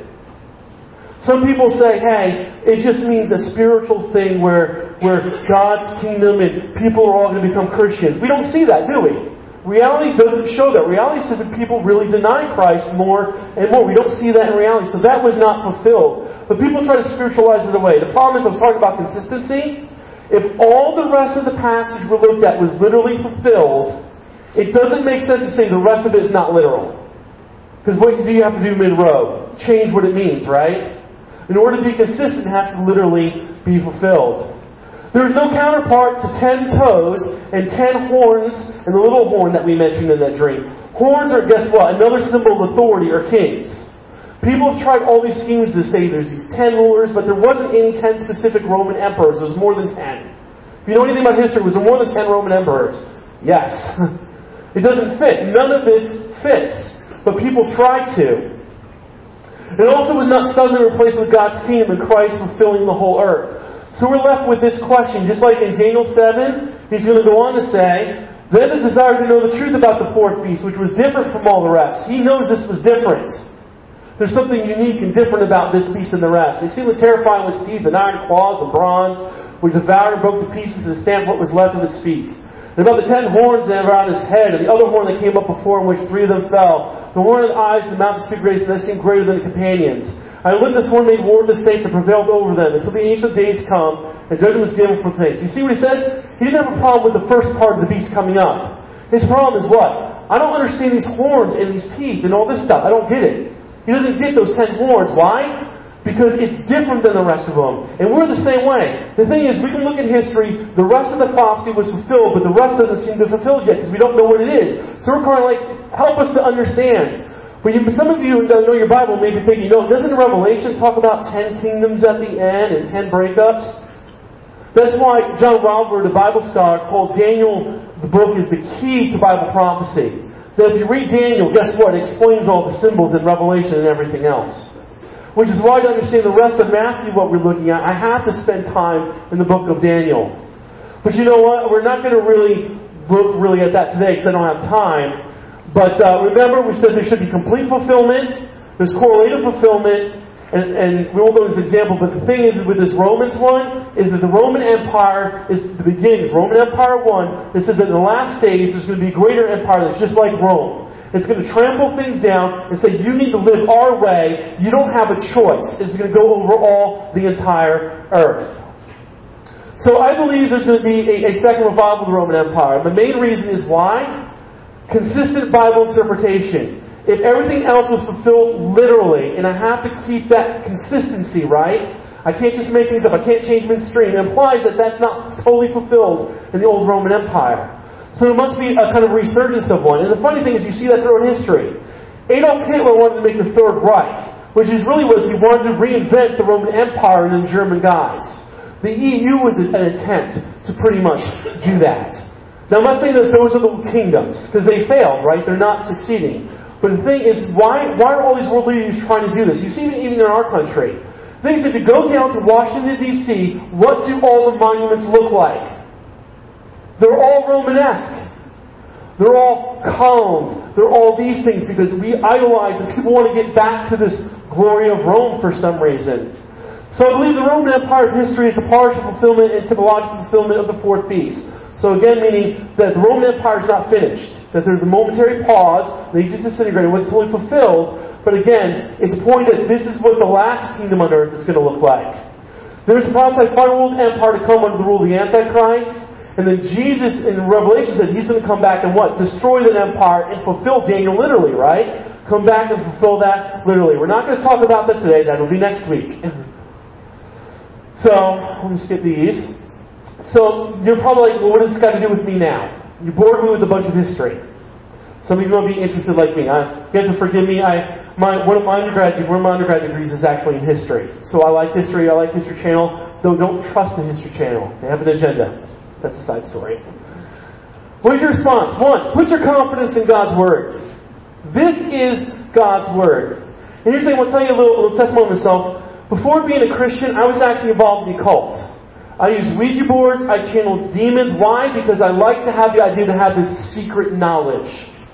Some people say, hey, it just means a spiritual thing where God's kingdom and people are all going to become Christians. We don't see that, do we? Reality doesn't show that. Reality says that people really deny Christ more and more. We don't see that in reality. So that was not fulfilled. But people try to spiritualize it away. The problem is, I was talking about consistency. If all the rest of the passage we looked at was literally fulfilled, it doesn't make sense to say the rest of it is not literal. Because what do you have to do mid-row? Change what it means, right? In order to be consistent, it has to literally be fulfilled. There is no counterpart to 10 toes and 10 horns and the little horn that we mentioned in that dream. Horns are, guess what? Another symbol of authority or kings. People have tried all these schemes to say there's these 10 rulers, but there wasn't any 10 specific Roman emperors. There was more than 10. If you know anything about history, was there more than 10 Roman emperors? Yes. It doesn't fit. None of this fits. But people try to. It also was not suddenly replaced with God's kingdom and Christ fulfilling the whole earth. So we're left with this question. Just like in Daniel 7, he's going to go on to say, then the desire to know the truth about the fourth beast, which was different from all the rest. He knows this was different. There's something unique and different about this beast than the rest. It seemed terrifying with teeth and iron claws and bronze, which devoured and broke to pieces and stamped what was left of its feet. And about the 10 horns that were on his head, and the other horn that came up before, in which 3 of them fell. The horn of the eyes and the mouth to speak grace, and that seemed greater than the companions. I looked at this horn made war with the saints and prevailed over them, until the ancient days come, and judgment was given for things. You see what he says? He didn't have a problem with the first part of the beast coming up. His problem is what? I don't understand these horns and these teeth and all this stuff. I don't get it. He doesn't get those 10 horns. Why? Because it's different than the rest of them. And we're the same way. The thing is, we can look at history, the rest of the prophecy was fulfilled, but the rest doesn't seem to be fulfilled yet, because we don't know what it is. So we're kind of like, help us to understand. But some of you who don't know your Bible may be thinking, doesn't Revelation talk about 10 kingdoms at the end and 10 breakups? That's why John Walvoord, a Bible scholar, called Daniel, the book, is the key to Bible prophecy. That if you read Daniel, guess what? It explains all the symbols in Revelation and everything else. Which is why to understand the rest of Matthew, what we're looking at, I have to spend time in the book of Daniel. But you know what? We're not going to really look at that today because I don't have time. But remember, we said there should be complete fulfillment. There's correlative fulfillment. And we won't go into this example, but the thing is with this Romans one, is that the Roman Empire is the beginning. Roman Empire 1, it says that in the last days there's going to be a greater empire that's just like Rome. It's going to trample things down and say, you need to live our way. You don't have a choice. It's going to go over all the entire earth. So I believe there's going to be a second revival of the Roman Empire. The main reason is why? Consistent Bible interpretation. If everything else was fulfilled literally, and I have to keep that consistency, right? I can't just make things up. I can't change midstream. It implies that that's not totally fulfilled in the old Roman Empire. So there must be a kind of resurgence of one. And the funny thing is, you see that throughout history. Adolf Hitler wanted to make the Third Reich, which is really was he wanted to reinvent the Roman Empire and the German guys. The EU was an attempt to pretty much do that. Now, I'm not saying that those are the kingdoms, because they failed, right? They're not succeeding. But the thing is, why are all these world leaders trying to do this? You see it even in our country. The thing is, if you go down to Washington, D.C., what do all the monuments look like? They're all Romanesque. They're all columns. They're all these things because we idolize and people want to get back to this glory of Rome for some reason. So I believe the Roman Empire history is the partial fulfillment and typological fulfillment of the fourth beast. So again, meaning that the Roman Empire is not finished. That there's a momentary pause, they just disintegrated, it wasn't totally fulfilled. But again, it's pointing that this is what the last kingdom on earth is going to look like. There's a prophesied final world empire to come under the rule of the Antichrist. And then Jesus in Revelation said he's going to come back and what? Destroy that empire and fulfill Daniel literally, right? Come back and fulfill that literally. We're not going to talk about that today. That'll be next week. So, let me skip these. So, you're probably like, well, what does this got to do with me now? You bored me with a bunch of history. Some of you might be interested like me. You have to forgive me. One of my undergrad degrees is actually in history. So I like history. I like History Channel. Though don't trust the History Channel. They have an agenda. That's a side story. What is your response? 1, put your confidence in God's Word. This is God's Word. And here's the thing, I'll tell you a little testimony of myself. Before being a Christian, I was actually involved in the occult. I used Ouija boards. I channeled demons. Why? Because I like to have the idea to have this secret knowledge.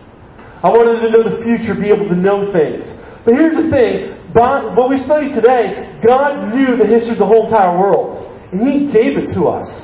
I wanted to know the future, be able to know things. But here's the thing. What we study today, God knew the history of the whole entire world. And He gave it to us.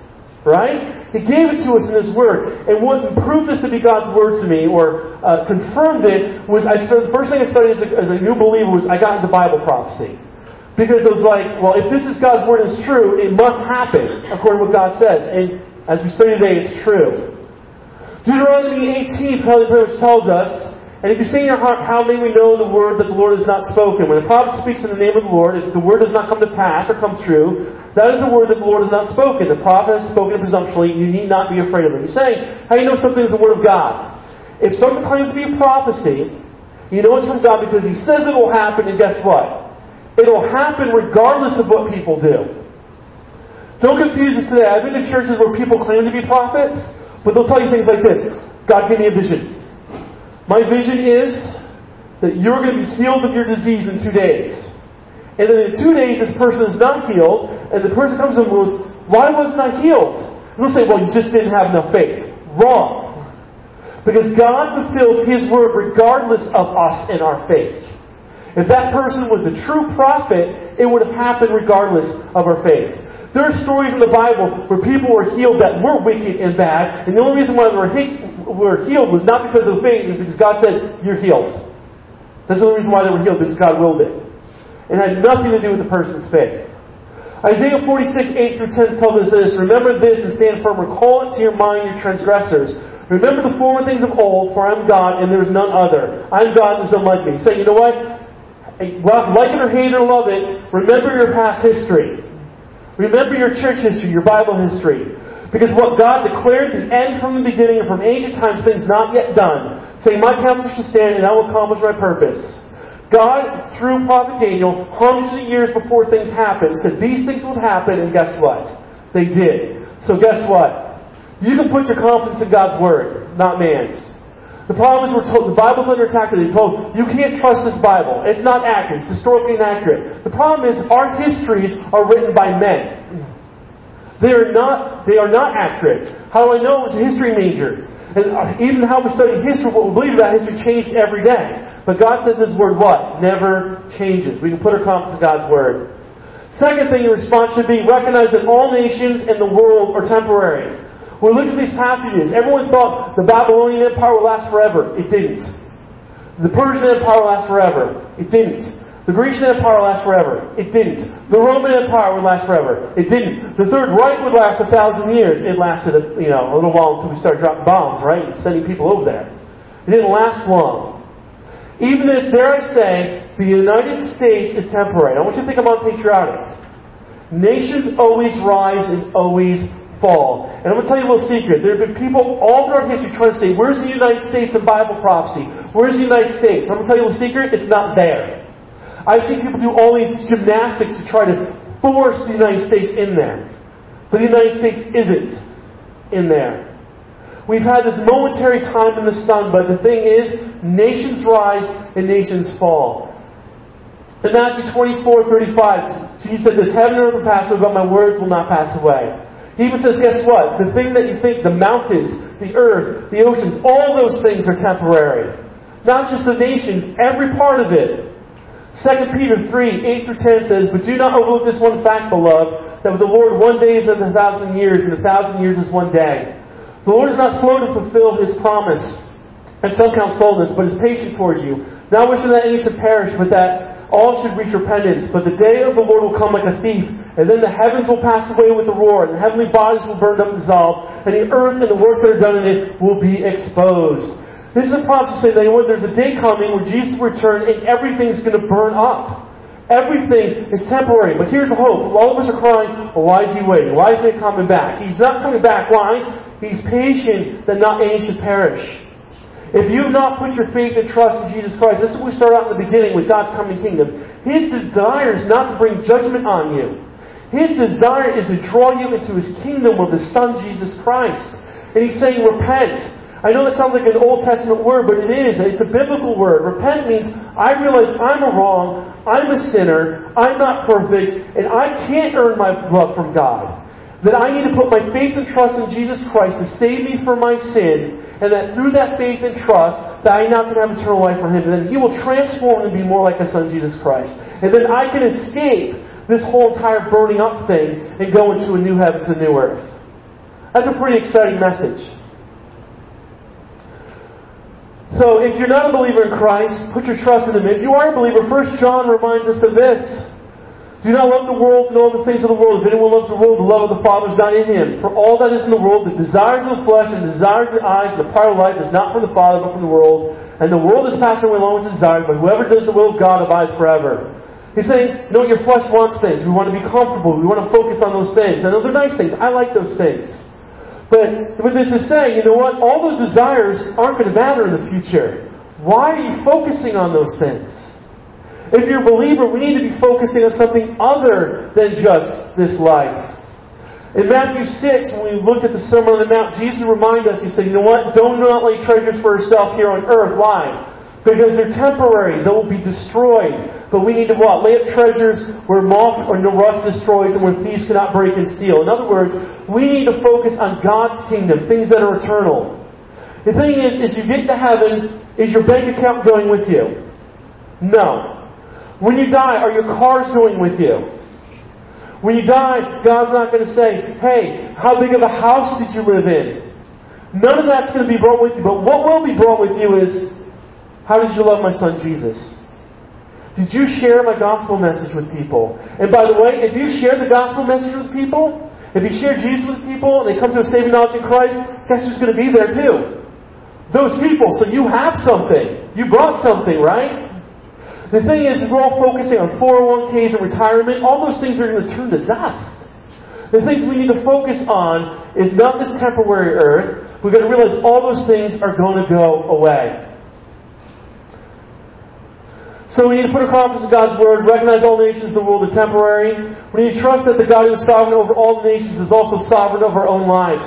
Right? He gave it to us in His Word. And what proved this to be God's Word to me, or confirmed it, was the first thing I studied as a new believer was I got into Bible prophecy. Because it was like, well, if this is God's Word and it's true, it must happen, according to what God says. And as we study today, it's true. Deuteronomy 18 pretty much tells us, and if you say in your heart, how may we know the Word that the Lord has not spoken? When a prophet speaks in the name of the Lord, if the Word does not come to pass or come true, that is the Word that the Lord has not spoken. The prophet has spoken presumptuously, you need not be afraid of him. He's saying, how do you know something is the Word of God? If something claims to be a prophecy, you know it's from God because He says it will happen, and guess what? It'll happen regardless of what people do. Don't confuse this today. I've been to churches where people claim to be prophets, but they'll tell you things like this. God gave me a vision. My vision is that you're going to be healed of your disease in 2 days. And then in 2 days, this person is not healed, and the person comes and goes, why wasn't I healed? And they'll say, well, you just didn't have enough faith. Wrong. Because God fulfills His Word regardless of us and our faith. If that person was a true prophet, it would have happened regardless of our faith. There are stories in the Bible where people were healed that were wicked and bad, and the only reason why they were healed was not because of faith, it's because God said, you're healed. That's the only reason why they were healed, because God willed it. It had nothing to do with the person's faith. Isaiah 46, 8 through 10 tells us this, remember this and stand firm, recall it to your mind, your transgressors. Remember the former things of old, for I am God and there is none other. I am God and there is none like me. Say, you know what? Like it or hate it or love it, remember your past history. Remember your church history, your Bible history. Because what God declared the end from the beginning and from ancient times, things not yet done, saying, my counsel shall stand and I will accomplish my purpose. God, through Prophet Daniel, hundreds of years before things happened, said these things would happen, and guess what? They did. So guess what? You can put your confidence in God's Word, not man's. The problem is we're told, the Bible's under attack, and they're told, you can't trust this Bible. It's not accurate. It's historically inaccurate. The problem is our histories are written by men. They are not accurate. How do I know? I was a history major. And even how we study history, what we believe about history changed every day. But God says His Word what? Never changes. We can put our confidence in God's Word. Second thing your response should be, recognize that all nations in the world are temporary. When we look at these passages, everyone thought the Babylonian Empire would last forever. It didn't. The Persian Empire would last forever. It didn't. The Grecian Empire would last forever. It didn't. The Roman Empire would last forever. It didn't. The Third Reich would last 1,000 years. It lasted a little while until we started dropping bombs, right? And sending people over there. It didn't last long. Even this, dare I say, the United States is temporary. I want you to think about patriotic. Nations always rise and always fall. And I'm going to tell you a little secret. There have been people all throughout history trying to say, where's the United States in Bible prophecy? Where's the United States? I'm going to tell you a little secret. It's not there. I've seen people do all these gymnastics to try to force the United States in there. But the United States isn't in there. We've had this momentary time in the sun, but the thing is, nations rise and nations fall. In Matthew 24:35, Jesus said this, heaven and earth will pass away, but my words will not pass away. He even says, guess what? The thing that you think, the mountains, the earth, the oceans, all those things are temporary. Not just the nations, every part of it. 2 Peter 3:8-10 says, but do not overlook this one fact, beloved, that with the Lord 1 day is as 1,000 years, and 1,000 years is 1 day. The Lord is not slow to fulfill His promise, as some count slowness, but is patient towards you, not wishing that any should perish, but that all should reach repentance. But the day of the Lord will come like a thief, and then the heavens will pass away with a roar, and the heavenly bodies will burn up and dissolve, and the earth and the works that are done in it will be exposed. This is a prophecy saying that there's a day coming where Jesus will return and everything's going to burn up. Everything is temporary. But here's the hope. All of us are crying, well, why is He waiting? Why is He coming back? He's not coming back. Why? He's patient that not any should perish. If you have not put your faith and trust in Jesus Christ, this is what we start out in the beginning with God's coming kingdom. His desire is not to bring judgment on you. His desire is to draw you into His kingdom with His Son, Jesus Christ. And He's saying, repent. I know that sounds like an Old Testament word, but it is. It's a biblical word. Repent means I realize I'm wrong, I'm a sinner, I'm not perfect, and I can't earn my love from God. That I need to put my faith and trust in Jesus Christ to save me from my sin, and that through that faith and trust, that I now can have eternal life from Him, and then He will transform and be more like His Son, Jesus Christ. And then I can escape this whole entire burning up thing and go into a new heaven and a new earth. That's a pretty exciting message. So, if you're not a believer in Christ, put your trust in Him. If you are a believer, 1 John reminds us of this. Do not love the world, nor the things of the world. If anyone loves the world, the love of the Father is not in him. For all that is in the world, the desires of the flesh and the desires of the eyes and the pride of life is not from the Father, but from the world. And the world is passing away along with its desires, but whoever does the will of God abides forever. He's saying, your flesh wants things. We want to be comfortable. We want to focus on those things. I know they're nice things. I like those things. But what this is saying, you know what? All those desires aren't going to matter in the future. Why are you focusing on those things? If you're a believer, we need to be focusing on something other than just this life. In Matthew 6, when we looked at the Sermon on the Mount, Jesus reminded us, He said, you know what? Don't not lay treasures for yourself here on earth. Why? Because they're temporary. They will be destroyed. But we need to what? Lay up treasures where moth or rust destroys and where thieves cannot break and steal. In other words, we need to focus on God's kingdom, things that are eternal. The thing is you get to heaven, is your bank account going with you? No. When you die, are your cars going with you? When you die, God's not going to say, hey, how big of a house did you live in? None of that's going to be brought with you. But what will be brought with you is, how did you love my Son Jesus? Did you share my gospel message with people? And by the way, if you share the gospel message with people, if you share Jesus with people and they come to a saving knowledge in Christ, guess who's going to be there too? Those people. So you have something. You brought something, right? The thing is, we're all focusing on 401ks and retirement. All those things are going to turn to dust. The things we need to focus on is not this temporary earth. We've got to realize all those things are going to go away. So we need to put our confidence in God's Word, recognize all nations of the world are temporary. We need to trust that the God who is sovereign over all the nations is also sovereign over our own lives.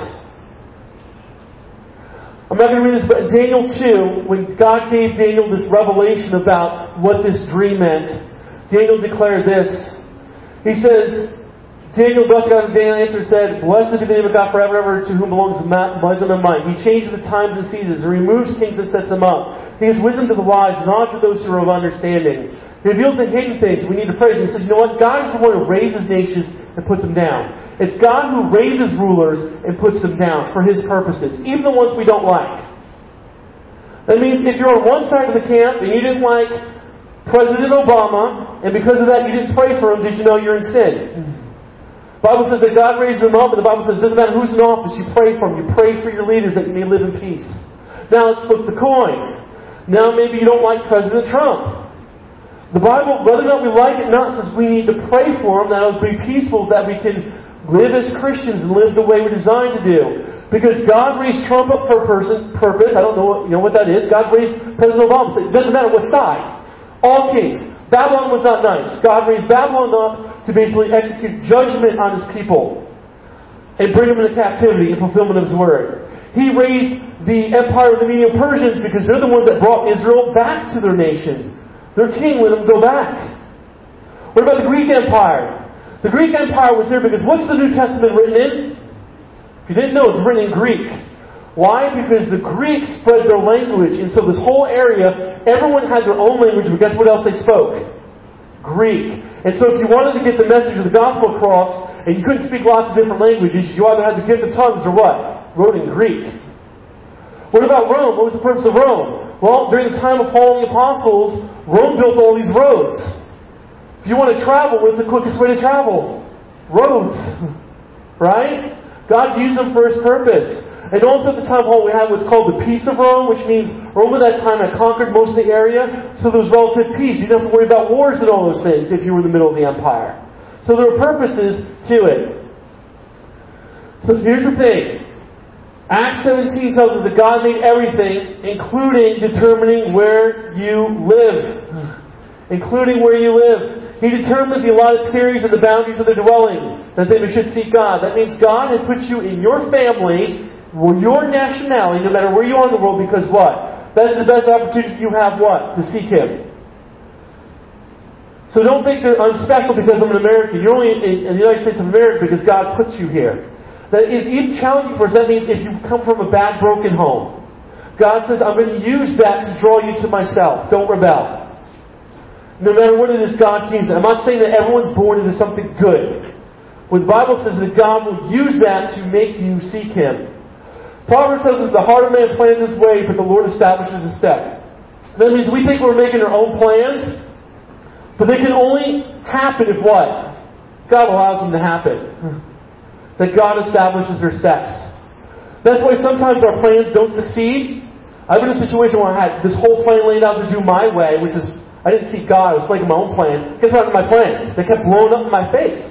I'm not going to read this, but in Daniel 2, when God gave Daniel this revelation about what this dream meant, Daniel declared this. He says, Daniel, blessed God, Daniel answered and said, Blessed be the name of God forever and ever, to whom belongs wisdom and might. He changes the times and seasons, and removes kings and sets them up. He gives wisdom to the wise, knowledge to those who are of understanding. He reveals the hidden things. We need to praise Him. He says, you know what? God is the one who raises nations and puts them down. It's God who raises rulers and puts them down for His purposes, even the ones we don't like. That means if you're on one side of the camp and you didn't like President Obama, and because of that you didn't pray for him, did you know you're in sin? The Bible says that God raised them up, and the Bible says it doesn't matter who's in office, you pray for them. You pray for your leaders that you may live in peace. Now let's flip the coin. Now maybe you don't like President Trump. The Bible, whether or not we like it or not, says we need to pray for him, that it will be peaceful, that we can live as Christians and live the way we're designed to do. Because God raised Trump up for a purpose. I don't know what that is. God raised President Obama. It doesn't matter what side. All kings. Babylon was not nice. God raised Babylon up to basically execute judgment on His people and bring them into captivity in fulfillment of His word. He raised the empire of the Median Persians because they're the ones that brought Israel back to their nation. Their king let them go back. What about the Greek Empire? The Greek Empire was there because what's the New Testament written in? If you didn't know, it's written in Greek. Why? Because the Greeks spread their language, and so this whole area, everyone had their own language, but guess what else they spoke? Greek. And so if you wanted to get the message of the gospel across, and you couldn't speak lots of different languages, you either had the gift of tongues or what? Wrote in Greek. What about Rome? What was the purpose of Rome? Well, during the time of Paul and the apostles, Rome built all these roads. If you want to travel, what's the quickest way to travel? Roads. Right? God used them for His purpose. And also at the time of Paul, we had what's called the Peace of Rome, which means Rome at that time had conquered most of the area, so there was relative peace. You didn't have to worry about wars and all those things if you were in the middle of the empire. So there were purposes to it. So here's the thing. Acts 17 tells us that God made everything, including determining where you live. Including where you live. He determines the allotted periods and the boundaries of the dwelling, that they should seek God. That means God had put you in your family, your nationality, no matter where you are in the world, because what? That's the best opportunity you have, what? To seek Him. So don't think that I'm special because I'm an American. You're only in the United States of America because God puts you here. That is even challenging for us. That means if you come from a bad, broken home, God says, I'm going to use that to draw you to myself. Don't rebel. No matter what it is, God can use it. I'm not saying that everyone's born into something good. What the Bible says is that God will use that to make you seek Him. Proverbs says the heart of man plans his way, but the Lord establishes his step. That means we think we're making our own plans, but they can only happen if what? God allows them to happen. That God establishes their steps. That's why sometimes our plans don't succeed. I've been in a situation where I had this whole plan laid out to do my way, which is, I didn't seek God, I was making my own plan. Guess what happened to my plans? They kept blowing up in my face.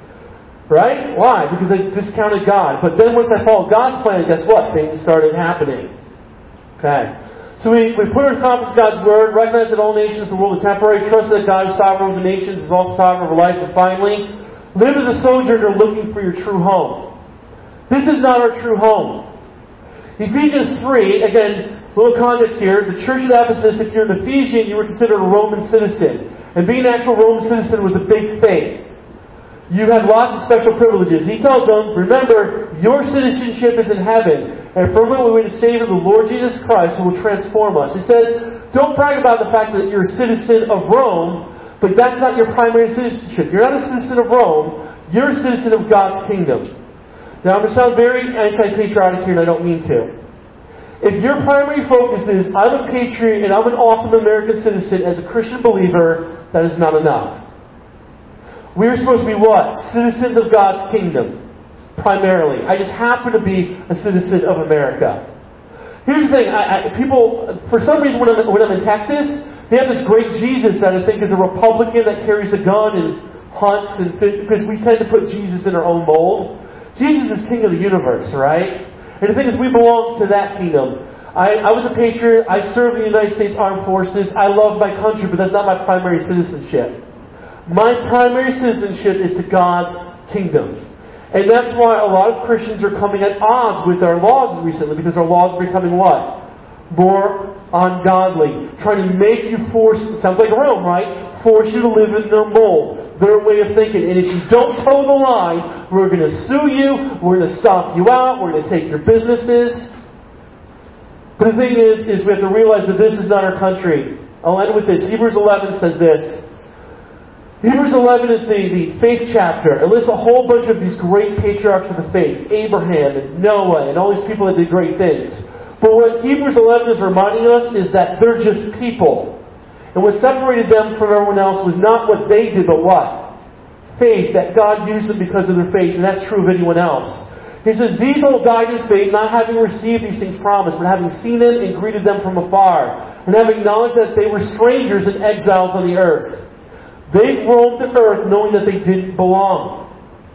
Right? Why? Because I discounted God. But then once I followed God's plan, guess what? Things started happening. Okay. So we put our confidence in God's Word, recognize that all nations of the world are temporary, trust that God is sovereign over the nations, is also sovereign over life, and finally, live as a sojourner looking for your true home. This is not our true home. Ephesians 3, again, little context here, the church at Ephesus, if you're an Ephesian, you were considered a Roman citizen. And being an actual Roman citizen was a big thing. You had lots of special privileges. He tells them, remember, your citizenship is in heaven. And from it we wait a Savior, the Lord Jesus Christ, who will transform us. He says, don't brag about the fact that you're a citizen of Rome, but that's not your primary citizenship. You're not a citizen of Rome. You're a citizen of God's kingdom. Now, I'm going to sound very anti-patriotic here, and I don't mean to. If your primary focus is, I'm a patriot and I'm an awesome American citizen as a Christian believer, that is not enough. We're supposed to be what? Citizens of God's kingdom. Primarily. I just happen to be a citizen of America. Here's the thing. People, for some reason, when I'm in Texas, they have this great Jesus that I think is a Republican that carries a gun and hunts and fish, because we tend to put Jesus in our own mold. Jesus is King of the universe, right? And the thing is, we belong to that kingdom. I was a patriot. I served in the United States Armed Forces. I love my country, but that's not my primary citizenship. My primary citizenship is to God's kingdom. And that's why a lot of Christians are coming at odds with our laws recently, because our laws are becoming what? More ungodly. Trying to make you force, it sounds like Rome, right? Force you to live in their mold, their way of thinking. And if you don't toe the line, we're going to sue you, we're going to stomp you out, we're going to take your businesses. But the thing is we have to realize that this is not our country. I'll end with this. Hebrews 11 says this. Hebrews 11 is the faith chapter. It lists a whole bunch of these great patriarchs of the faith. Abraham and Noah and all these people that did great things. But what Hebrews 11 is reminding us is that they're just people. And what separated them from everyone else was not what they did, but what? Faith. That God used them because of their faith. And that's true of anyone else. He says, these all died in faith, not having received these things promised, but having seen them and greeted them from afar, and having acknowledged that they were strangers and exiles on the earth. They roamed the earth knowing that they didn't belong.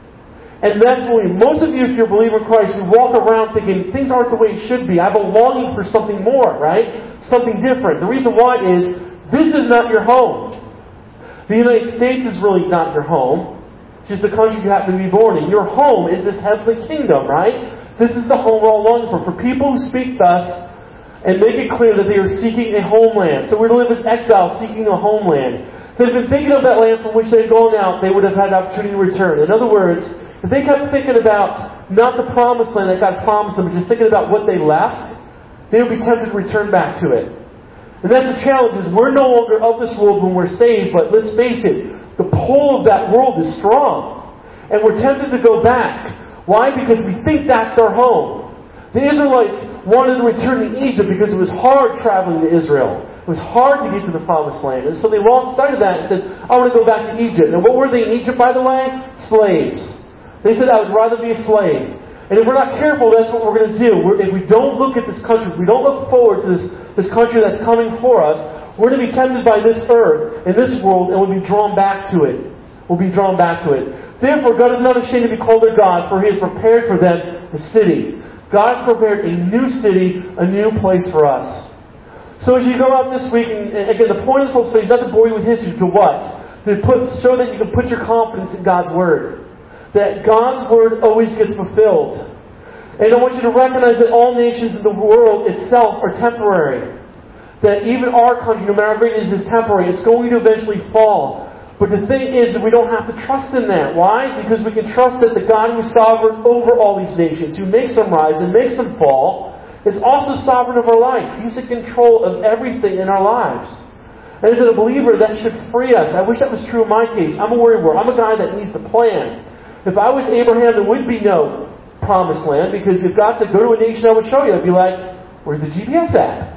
And that's what most of you, if you're a believer in Christ, we walk around thinking, things aren't the way it should be. I have a longing for something more, right? Something different. The reason why is, this is not your home. The United States is really not your home. Just the country you happen to be born in. Your home is this heavenly kingdom, right? This is the home we're all longing for. For people who speak thus and make it clear that they are seeking a homeland. So we're to live as exiles seeking a homeland. If they've been thinking of that land from which they've gone out, they would have had the opportunity to return. In other words, if they kept thinking about not the promised land that God promised them, but just thinking about what they left, they would be tempted to return back to it. And that's the challenge, is we're no longer of this world when we're saved, but let's face it, the pull of that world is strong. And we're tempted to go back. Why? Because we think that's our home. The Israelites wanted to return to Egypt because it was hard traveling to Israel. It was hard to get to the promised land. And so they lost sight of that and said, I want to go back to Egypt. And what were they in Egypt, by the way? Slaves. They said, I would rather be a slave. And if we're not careful, that's what we're going to do. If we don't look at this country, if we don't look forward to this country that's coming for us, we're going to be tempted by this earth and this world, and we'll be drawn back to it. We'll be drawn back to it. Therefore, God is not ashamed to be called their God, for He has prepared for them a city. God has prepared a new city, a new place for us. So as you go out this week, and again, the point of this whole study is not to bore you with history, to what? So that you can put your confidence in God's Word. That God's Word always gets fulfilled. And I want you to recognize that all nations in the world itself are temporary. That even our country, no matter how great it is temporary. It's going to eventually fall. But the thing is that we don't have to trust in that. Why? Because we can trust that the God who is sovereign over all these nations, who makes them rise and makes them fall, is also sovereign of our life. He's in control of everything in our lives. And as a believer, that should free us. I wish that was true in my case. I'm a worrywart. I'm a guy that needs to plan. If I was Abraham, there would be no promised land, because if God said, go to a nation I would show you, I'd be like, where's the GPS at?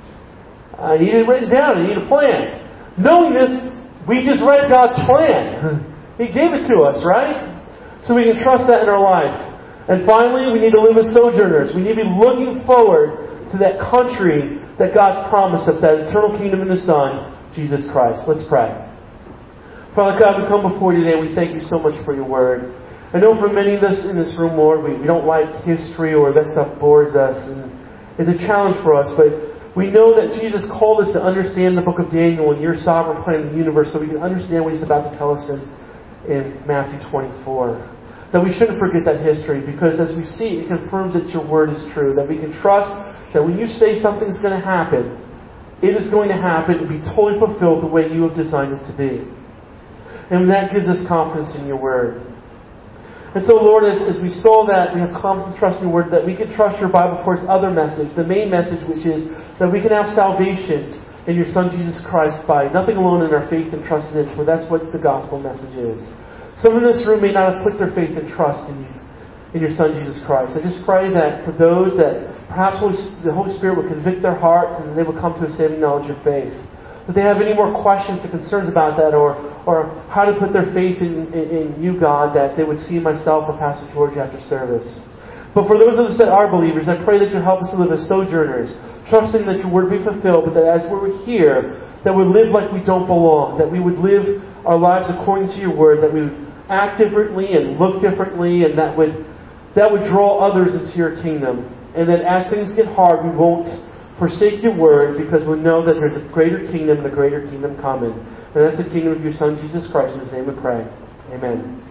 I need it written down. I need a plan. Knowing this, we just read God's plan. He gave it to us, right? So we can trust that in our life. And finally, we need to live as sojourners. We need to be looking forward to that country that God's promised us, that eternal kingdom in His Son, Jesus Christ. Let's pray. Father God, we come before you today. We thank you so much for your word. I know for many of us in this room, Lord, we don't like history, or that stuff bores us. And it's a challenge for us, but we know that Jesus called us to understand the book of Daniel and your sovereign plan in the universe, so we can understand what He's about to tell us in Matthew 24. That we shouldn't forget that history, because as we see, it confirms that your word is true. That we can trust that when you say something's going to happen, it is going to happen and be totally fulfilled the way you have designed it to be. And that gives us confidence in your word. And so, Lord, as we saw that, we have confidence and trust in your word, that we can trust your Bible for its other message, the main message, which is that we can have salvation in your Son, Jesus Christ, by nothing alone in our faith and trust in it, for that's what the gospel message is. Some in this room may not have put their faith and trust in your Son, Jesus Christ. I just pray that for those that perhaps the Holy Spirit will convict their hearts and they will come to a saving knowledge of faith. If they have any more questions or concerns about that, or how to put their faith in you, God, that they would see myself or Pastor George after service. But for those of us that are believers, I pray that you'll help us to live as sojourners, trusting that your word be fulfilled, but that as we're here, that we live like we don't belong, that we would live our lives according to your word, that we would act differently and look differently, and that would draw others into your kingdom. And that as things get hard, we won't forsake your word, because we know that there's a greater kingdom and a greater kingdom coming. And that's the kingdom of your Son, Jesus Christ. In His name we pray. Amen.